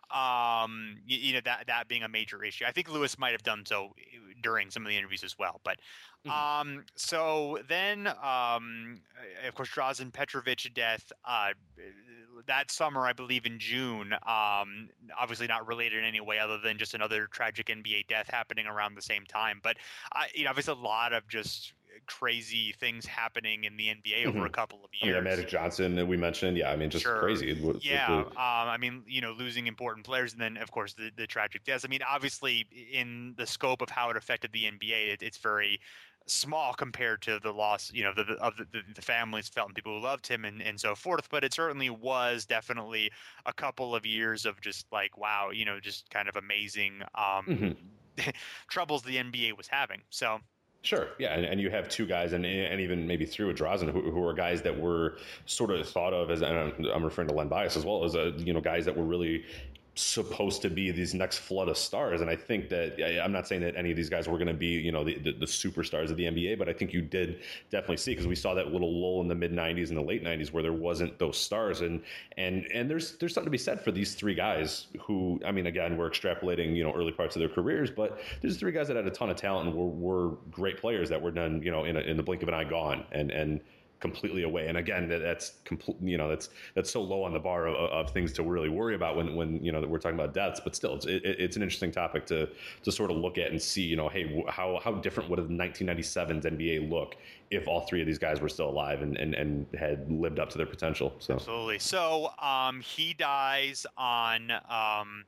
um, you, you know, that, that being a major issue. I think Lewis might've done so during some of the interviews as well, but mm-hmm. um, so then um, of course, Drazen Petrovic death, uh, that summer, I believe in June, um, obviously not related in any way other than just another tragic N B A death happening around the same time. But uh, you know, obviously a lot of just crazy things happening in the N B A over mm-hmm. a couple of years. Oh, yeah, Magic Johnson that we mentioned. Yeah, I mean, just sure. crazy. It was, yeah, it was, um, I mean, you know, losing important players, and then of course the, the tragic deaths. I mean, obviously in the scope of how it affected the N B A, it, it's very small compared to the loss, you know, the, the, of the, the families felt and people who loved him and, and so forth. But it certainly was definitely a couple of years of just like, wow, you know, just kind of amazing um, mm-hmm. troubles the N B A was having. So. Sure, yeah, and, and you have two guys, and and even maybe through a Drazen, who, who are guys that were sort of thought of as, and I'm, I'm referring to Len Bias as well, as a, you know, guys that were really supposed to be these next flood of stars. And I think that I'm not saying that any of these guys were going to be, you know, the, the, the superstars of the N B A, but I think you did definitely see, because we saw that little lull in the mid nineties and the late nineties where there wasn't those stars. And, and, and there's, there's something to be said for these three guys who, I mean, again, we're extrapolating, you know, early parts of their careers, but there's three guys that had a ton of talent and were, were great players that were done, you know, in, a, in the blink of an eye gone and, and, completely away. And again, that, that's complete, you know, that's, that's so low on the bar of, of things to really worry about when, when, you know, that we're talking about deaths, but still it's, it, it's an interesting topic to, to sort of look at and see, you know, hey, how, how different would nineteen ninety-seven's N B A look if all three of these guys were still alive and, and, and had lived up to their potential. So absolutely. So, um, he dies on, um,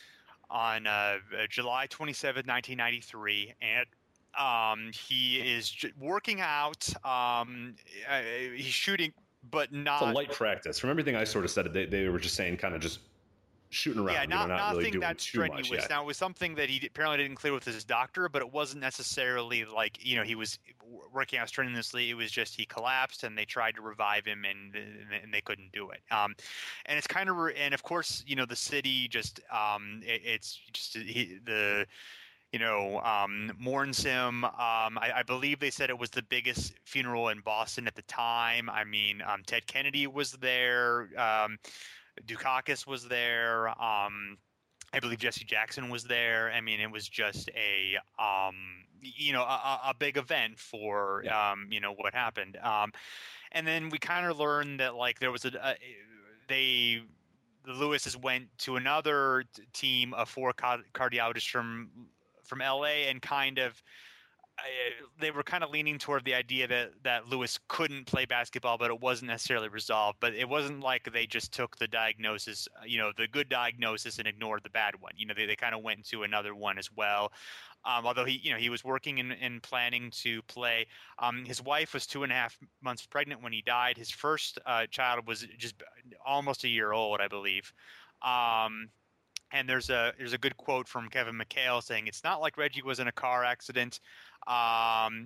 on, uh, July twenty-seventh, nineteen ninety-three. And, Um, he is j- working out. Um, uh, he's shooting, but not it's a light practice. From everything I sort of said, they, they were just saying kind of just shooting around. Yeah, not, you know, not nothing really doing that too much. strenuous. Yeah. Now, it was something that he apparently didn't clear with his doctor, but it wasn't necessarily like, you know, he was working out strenuously. It was just he collapsed and they tried to revive him and and they couldn't do it. Um, and it's kind of, re- and of course, you know, the city just, um, it, it's just he, the, you know, um, mourns him. Um, I, I believe they said it was the biggest funeral in Boston at the time. I mean, um, Ted Kennedy was there. Um, Dukakis was there. Um, I believe Jesse Jackson was there. I mean, it was just a, um, you know, a, a big event for, yeah. um, you know, what happened. Um, and then we kind of learned that, like, there was a, a they, the Lewises went to another t- team of four car- cardiologists from from L A and kind of uh, they were kind of leaning toward the idea that that Lewis couldn't play basketball, but it wasn't necessarily resolved. But it wasn't like they just took the diagnosis, you know, the good diagnosis and ignored the bad one. You know, they, they kind of went into another one as well. Um, although he, you know, he was working and, and planning to play. Um, his wife was two and a half months pregnant when he died. His first uh, child was just almost a year old, I believe. Um, And there's a there's a good quote from Kevin McHale saying, "It's not like Reggie was in a car accident. Um,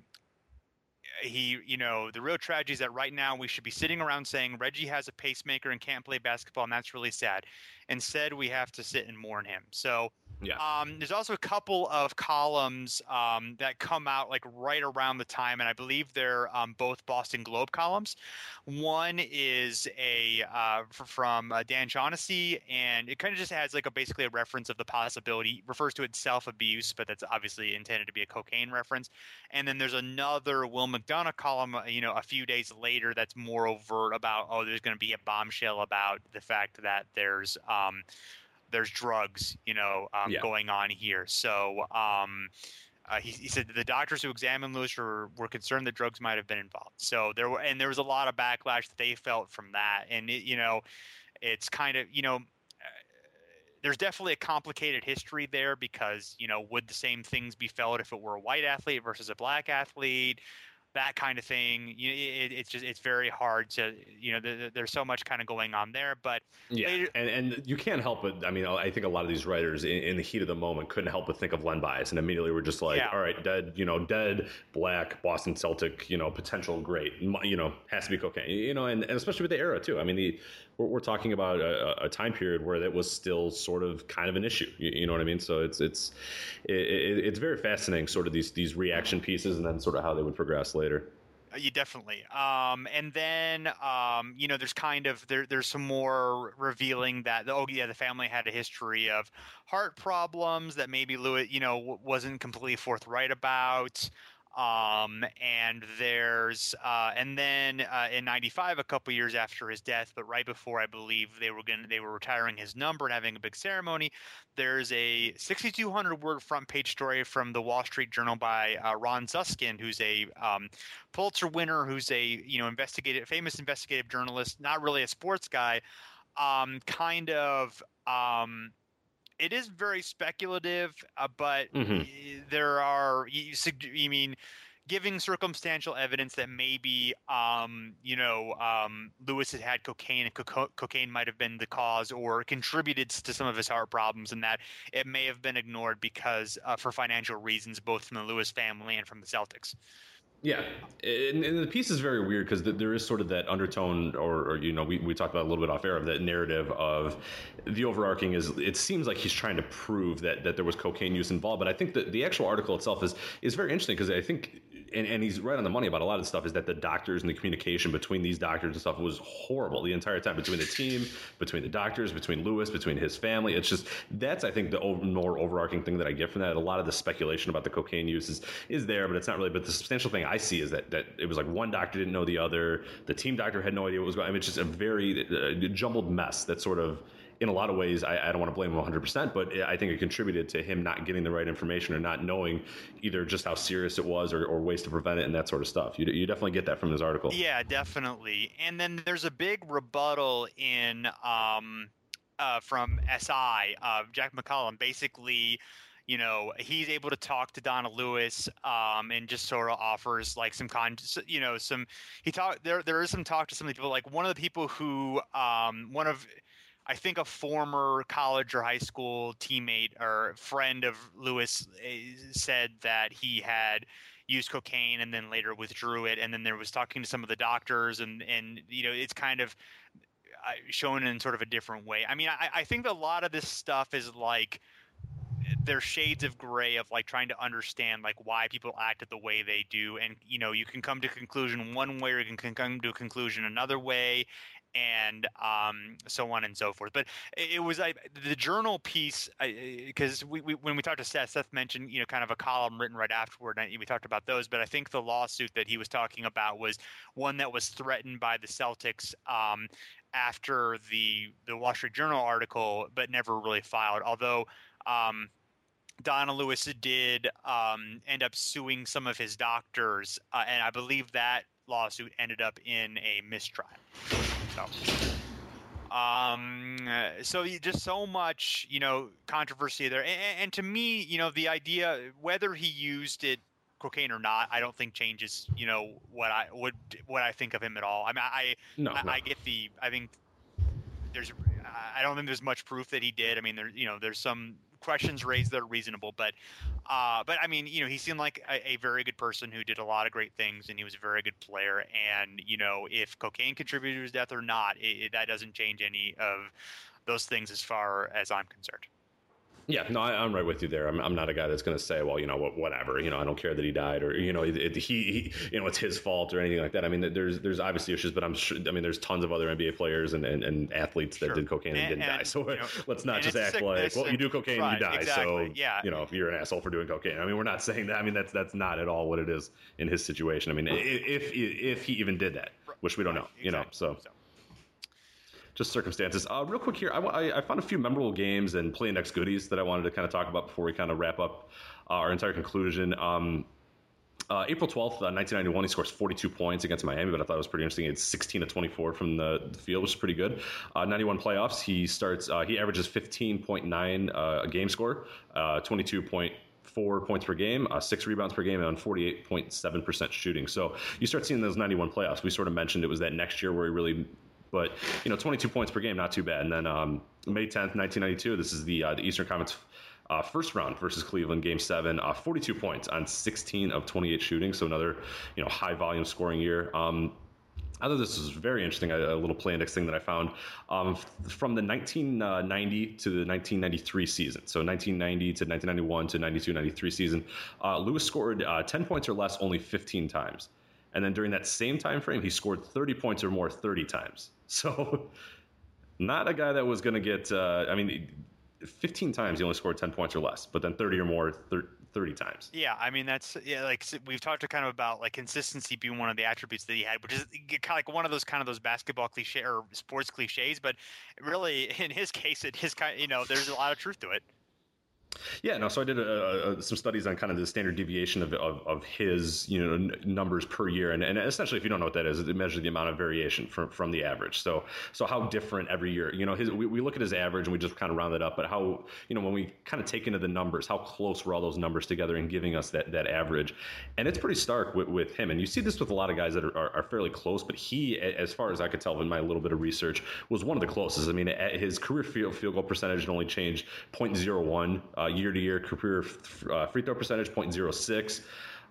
he, you know, the real tragedy is that right now we should be sitting around saying Reggie has a pacemaker and can't play basketball, and that's really sad. Instead, we have to sit and mourn him." So yeah. um, there's also a couple of columns um, that come out like right around the time, and I believe they're um, both Boston Globe columns. One is a uh, f- from uh, Dan Shaughnessy, and it kind of just has like a basically a reference of the possibility, refers to it self-abuse, but that's obviously intended to be a cocaine reference. And then there's another Will McDonough column, you know, a few days later that's more overt about, oh, there's going to be a bombshell about the fact that there's um, there's drugs, you know, um, yeah. going on here. So um, uh, he, he said the doctors who examined Lewis were, were concerned that drugs might have been involved. So there were, and there was a lot of backlash that they felt from that. And, it, you know, it's kind of, you know, there's definitely a complicated history there because, you know, would the same things be felt if it were a white athlete versus a black athlete? That kind of thing. You know, it, it's just it's very hard to, you know, there, there's so much kind of going on there. But yeah, later, and and you can't help but, I mean, I think a lot of these writers in, in the heat of the moment couldn't help but think of Len Bias, and immediately we're just like, yeah. all right, dead, you know, dead, black, Boston Celtic, you know, potential great, you know, has to be cocaine, you know, and, and especially with the era too. I mean, the we're, we're talking about a, a time period where that was still sort of kind of an issue, you, you know what I mean? So it's it's it, it, it's very fascinating, sort of these these reaction pieces, and then sort of how they would progress later. Later. You definitely. Um, and then, um, you know, there's kind of there, there's some more revealing that, oh, yeah, the family had a history of heart problems that maybe Lewis, you know, w- wasn't completely forthright about. Um, and there's uh, and then uh, in ninety-five, a couple years after his death, but right before I believe they were going they were retiring his number and having a big ceremony, there's a sixty-two hundred word front page story from the Wall Street Journal by uh, Ron Susskind, who's a um, Pulitzer winner, who's a you know investigative famous investigative journalist, not really a sports guy, um, kind of. Um, It is very speculative, uh, but mm-hmm. there are, you, you mean, giving circumstantial evidence that maybe, um, you know, um, Lewis had had cocaine and co- cocaine might have been the cause or contributed to some of his heart problems, and that it may have been ignored because uh, for financial reasons, both from the Lewis family and from the Celtics. Yeah, and, and the piece is very weird because there is sort of that undertone, or, or you know, we, we talked about a little bit off air of that narrative of the overarching is it seems like he's trying to prove that that there was cocaine use involved. But I think that the actual article itself is is very interesting because I think, and, and he's right on the money about a lot of the stuff, is that the doctors and the communication between these doctors and stuff was horrible the entire time, between the team, between the doctors, between Lewis, between his family. It's just, that's, I think, the over, more overarching thing that I get from that. A lot of the speculation about the cocaine use is, is there, but it's not really. But the substantial thing I see is that, that it was like one doctor didn't know the other. The team doctor had no idea what was going on. I mean, it's just a very uh, jumbled mess that sort of, in a lot of ways, I, I don't want to blame him one hundred percent, but I think it contributed to him not getting the right information or not knowing either just how serious it was or, or ways to prevent it and that sort of stuff. You, you definitely get that from this article. Yeah, definitely. And then there's a big rebuttal in um, uh, from S I, uh, Jack McCollum, basically. You know, he's able to talk to Donna Lewis um, and just sort of offers like some con, you know, some, he talked, there, there is some talk to some of the people, like one of the people who, um, one of, I think a former college or high school teammate or friend of Lewis said that he had used cocaine and then later withdrew it. And then there was talking to some of the doctors and, and, you know, it's kind of shown in sort of a different way. I mean, I, I think a lot of this stuff is like, there's shades of gray of like trying to understand like why people acted the way they do. And, you know, you can come to a conclusion one way or you can come to a conclusion another way, and um, so on and so forth. But it was like the journal piece, because we, we when we talked to Seth, Seth mentioned, you know, kind of a column written right afterward, and we talked about those. But I think the lawsuit that he was talking about was one that was threatened by the Celtics um, after the the Wall Street Journal article, but never really filed. Although um, Donna Lewis did um, end up suing some of his doctors, uh, and I believe that lawsuit ended up in a mistrial. So, um, so you, just so much, you know, controversy there. And, and to me, you know, the idea, whether he used it, cocaine or not, I don't think changes, you know, what I would, what I think of him at all. I mean, I, no, I, no. I get the, I think there's, I don't think there's much proof that he did. I mean, there, you know, there's some questions raised that are reasonable, but, uh, but I mean, you know, he seemed like a, a very good person who did a lot of great things, and he was a very good player. And, you know, if cocaine contributed to his death or not, it, it, that doesn't change any of those things as far as I'm concerned. Yeah, no, I, I'm right with you there. I'm, I'm not a guy that's going to say, well, you know, whatever, you know, I don't care that he died, or, you know, it, it, he, he, you know, it's his fault or anything like that. I mean, there's there's obviously issues, but I'm sure, I mean, there's tons of other N B A players and, and, and athletes that Sure. did cocaine and, and didn't and, die. So you know, let's not just act sickness, like, well, you do cocaine, right, you die. exactly, So, yeah. you know, you're an asshole for doing cocaine. I mean, we're not saying that. I mean, that's that's not at all what it is in his situation. I mean, if if he even did that, which we don't know, you know, so. so. Just circumstances. Uh, real quick here, I, I, I found a few memorable games and play index goodies that I wanted to kind of talk about before we kind of wrap up uh, our entire conclusion. Um, uh, April twelfth, uh, nineteen ninety-one, he scores forty-two points against Miami, but I thought it was pretty interesting. He had sixteen to twenty-four from the, the field, which is pretty good. Uh, ninety-one playoffs, he starts. Uh, he averages fifteen point nine uh, a game score, uh, twenty-two point four points per game, uh, six rebounds per game, and on forty-eight point seven percent shooting. So you start seeing those ninety-one playoffs. We sort of mentioned it was that next year where he really. But, you know, twenty-two points per game, not too bad. And then um, May tenth, nineteen ninety-two, this is the uh, the Eastern Conference uh, first round versus Cleveland, Game seven, uh, forty-two points on sixteen of twenty-eight shooting. So another, you know, high volume scoring year. Um, I thought this was very interesting, a, a little play index thing that I found. Um, from the nineteen ninety to the nineteen ninety-three season, so nineteen ninety to nineteen ninety-one to ninety-two ninety-three season, uh, Lewis scored uh, ten points or less only fifteen times. And then during that same time frame, he scored thirty points or more thirty times. So not a guy that was going to get, uh, I mean, fifteen times he only scored ten points or less, but then thirty or more thirty times. Yeah, I mean, that's yeah, like we've talked kind of about like consistency being one of the attributes that he had, which is kind of like one of those kind of those basketball cliche or sports cliches, but really in his case, it is kind of, you know, there's a lot of truth to it. Yeah, no. So I did a, a, some studies on kind of the standard deviation of of, of his, you know, n- numbers per year, and, and essentially, if you don't know what that is, it measures the amount of variation from from the average. So so how different every year. You know, his we, we look at his average and we just kind of round it up, but how, you know, when we kind of take into the numbers, how close were all those numbers together and giving us that that average, and it's pretty stark with, with him. And you see this with a lot of guys that are, are, are fairly close, but he, as far as I could tell in my little bit of research, was one of the closest. I mean, his career field field goal percentage had only changed zero point zero one uh, year to year. Career uh, free throw percentage zero point zero six.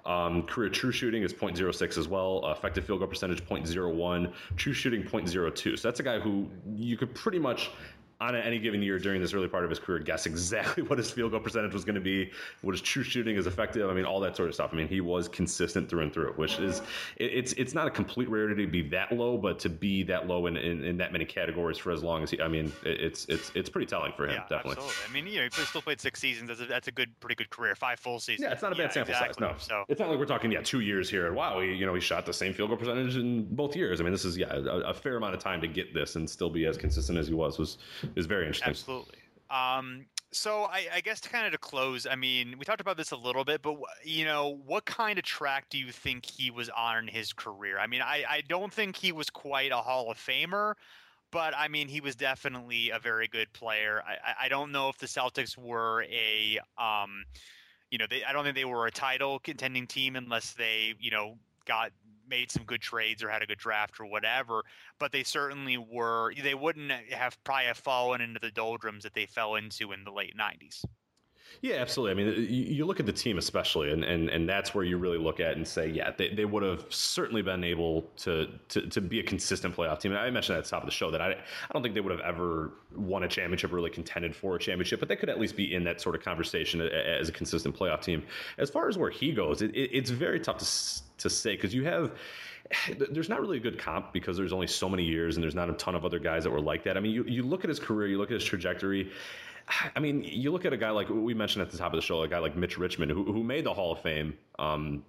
Um, career true shooting is point zero six as well. Uh, effective field goal percentage point zero one. True shooting point zero two. So that's a guy who you could pretty much, on any given year during this early part of his career, guess exactly what his field goal percentage was going to be, what his true shooting is effective. I mean, all that sort of stuff. I mean, he was consistent through and through, which is, it, it's it's not a complete rarity to be that low, but to be that low in, in, in that many categories for as long as he, I mean, it, it's it's it's pretty telling for him, yeah, definitely. Absolutely. I mean, you know, he still played six seasons. That's a, that's a good, pretty good career. Five full seasons. Yeah, it's not a bad yeah, sample exactly. size. No, so it's not like we're talking, yeah, two years here. And wow, he, you know, he shot the same field goal percentage in both years. I mean, this is, yeah, a, a fair amount of time to get this and still be as consistent as he was, was, is very interesting. Absolutely. Absolutely. Um, so I, I guess to kind of to close, I mean, we talked about this a little bit, but you know, what kind of track do you think he was on in his career? I mean, I, I don't think he was quite a Hall of Famer, but I mean, he was definitely a very good player. I, I don't know if the Celtics were a, um, you know, they, I don't think they were a title contending team unless they, you know, got made some good trades or had a good draft or whatever, but they certainly were, they wouldn't have probably have fallen into the doldrums that they fell into in the late nineties. Yeah, absolutely. I mean, you, you look at the team especially, and, and, and that's where you really look at and say, yeah, they, they would have certainly been able to, to to be a consistent playoff team. And I mentioned at the top of the show that I, I don't think they would have ever won a championship, really contended for a championship, but they could at least be in that sort of conversation as a consistent playoff team. As far as where he goes, it, it, it's very tough to to say because you have there's not really a good comp because there's only so many years and there's not a ton of other guys that were like that. I mean, you, you look at his career, you look at his trajectory. I mean, you look at a guy like we mentioned at the top of the show, a guy like Mitch Richmond, who, who made the Hall of Fame. Um,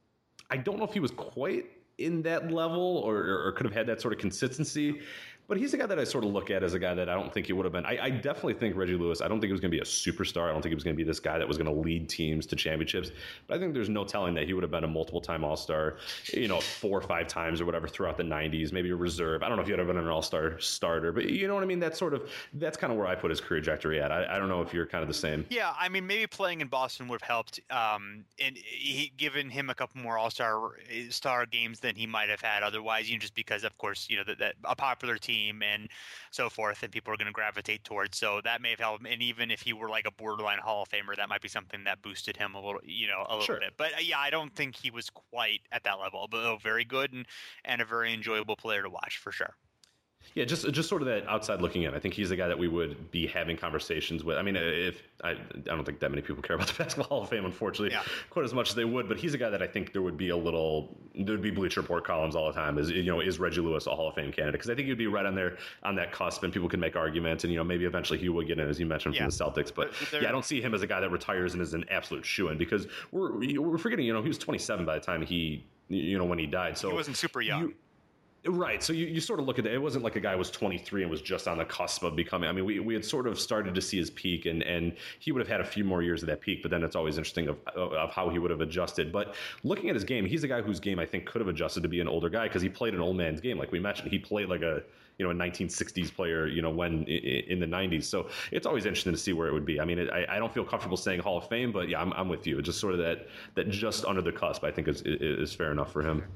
I don't know if he was quite in that level or, or could have had that sort of consistency. But he's a guy that I sort of look at as a guy that I don't think he would have been. I, I definitely think Reggie Lewis, I don't think he was going to be a superstar. I don't think he was going to be this guy that was going to lead teams to championships. But I think there's no telling that he would have been a multiple-time All-Star, you know, four or five times or whatever throughout the nineties, maybe a reserve. I don't know if he would have been an All-Star starter. But you know what I mean? That's sort of, that's kind of where I put his career trajectory at. I, I don't know if you're kind of the same. Yeah, I mean, maybe playing in Boston would have helped, um, and he, given him a couple more All-Star star games than he might have had otherwise, you know, just because, of course, you know, that, that a popular team and so forth, and people are going to gravitate towards. So that may have helped him. And even if he were like a borderline Hall of Famer, that might be something that boosted him a little, you know, a little Sure. bit. But uh, yeah, I don't think he was quite at that level, but oh, very good and, and a very enjoyable player to watch for sure. Yeah, just just sort of that outside looking in. I think he's the guy that we would be having conversations with. I mean, if I, I don't think that many people care about the Basketball Hall of Fame, unfortunately, yeah. quite as much as they would. But he's a guy that I think there would be a little, there'd be Bleacher Report columns all the time. Is you know, is Reggie Lewis a Hall of Fame candidate? Because I think he'd be right on there on that cusp, and people can make arguments, and you know, maybe eventually he would get in, as you mentioned, yeah. from the Celtics. But They're, yeah, I don't see him as a guy that retires and is an absolute shoo-in because we're we're forgetting, you know, he was twenty-seven by the time he, you know, when he died. So he wasn't super young. You, Right. So you, you sort of look at it. It wasn't like a guy was twenty-three and was just on the cusp of becoming. I mean, we, we had sort of started to see his peak, and, and he would have had a few more years of that peak. But then it's always interesting of, of how he would have adjusted. But looking at his game, he's a guy whose game I think could have adjusted to be an older guy because he played an old man's game. Like we mentioned, he played like a you know a nineteen sixties player. You know when in the nineties. So it's always interesting to see where it would be. I mean, it, I, I don't feel comfortable saying Hall of Fame, but yeah, I'm, I'm with you. Just sort of that that just under the cusp, I think is is fair enough for him.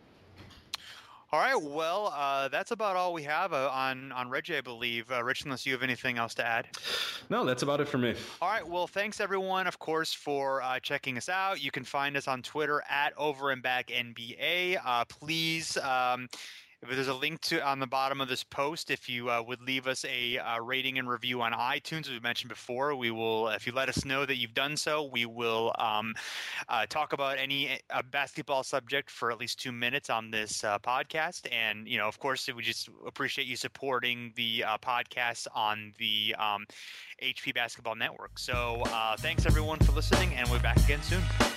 All right, well, uh, that's about all we have uh, on, on Reggie, I believe. Uh, Rich, unless you have anything else to add? No, that's about it for me. All right, well, thanks, everyone, of course, for uh, checking us out. You can find us on Twitter at Over and Back N B A. Uh, please... Um, There's a link to on the bottom of this post. If you uh, would leave us a uh, rating and review on iTunes, as we mentioned before, we will. If you let us know that you've done so, we will um, uh, talk about any uh, basketball subject for at least two minutes on this uh, podcast. And you know, of course, we just appreciate you supporting the uh, podcast on the um, H P Basketball Network. So, uh, thanks everyone for listening, and we'll be back again soon.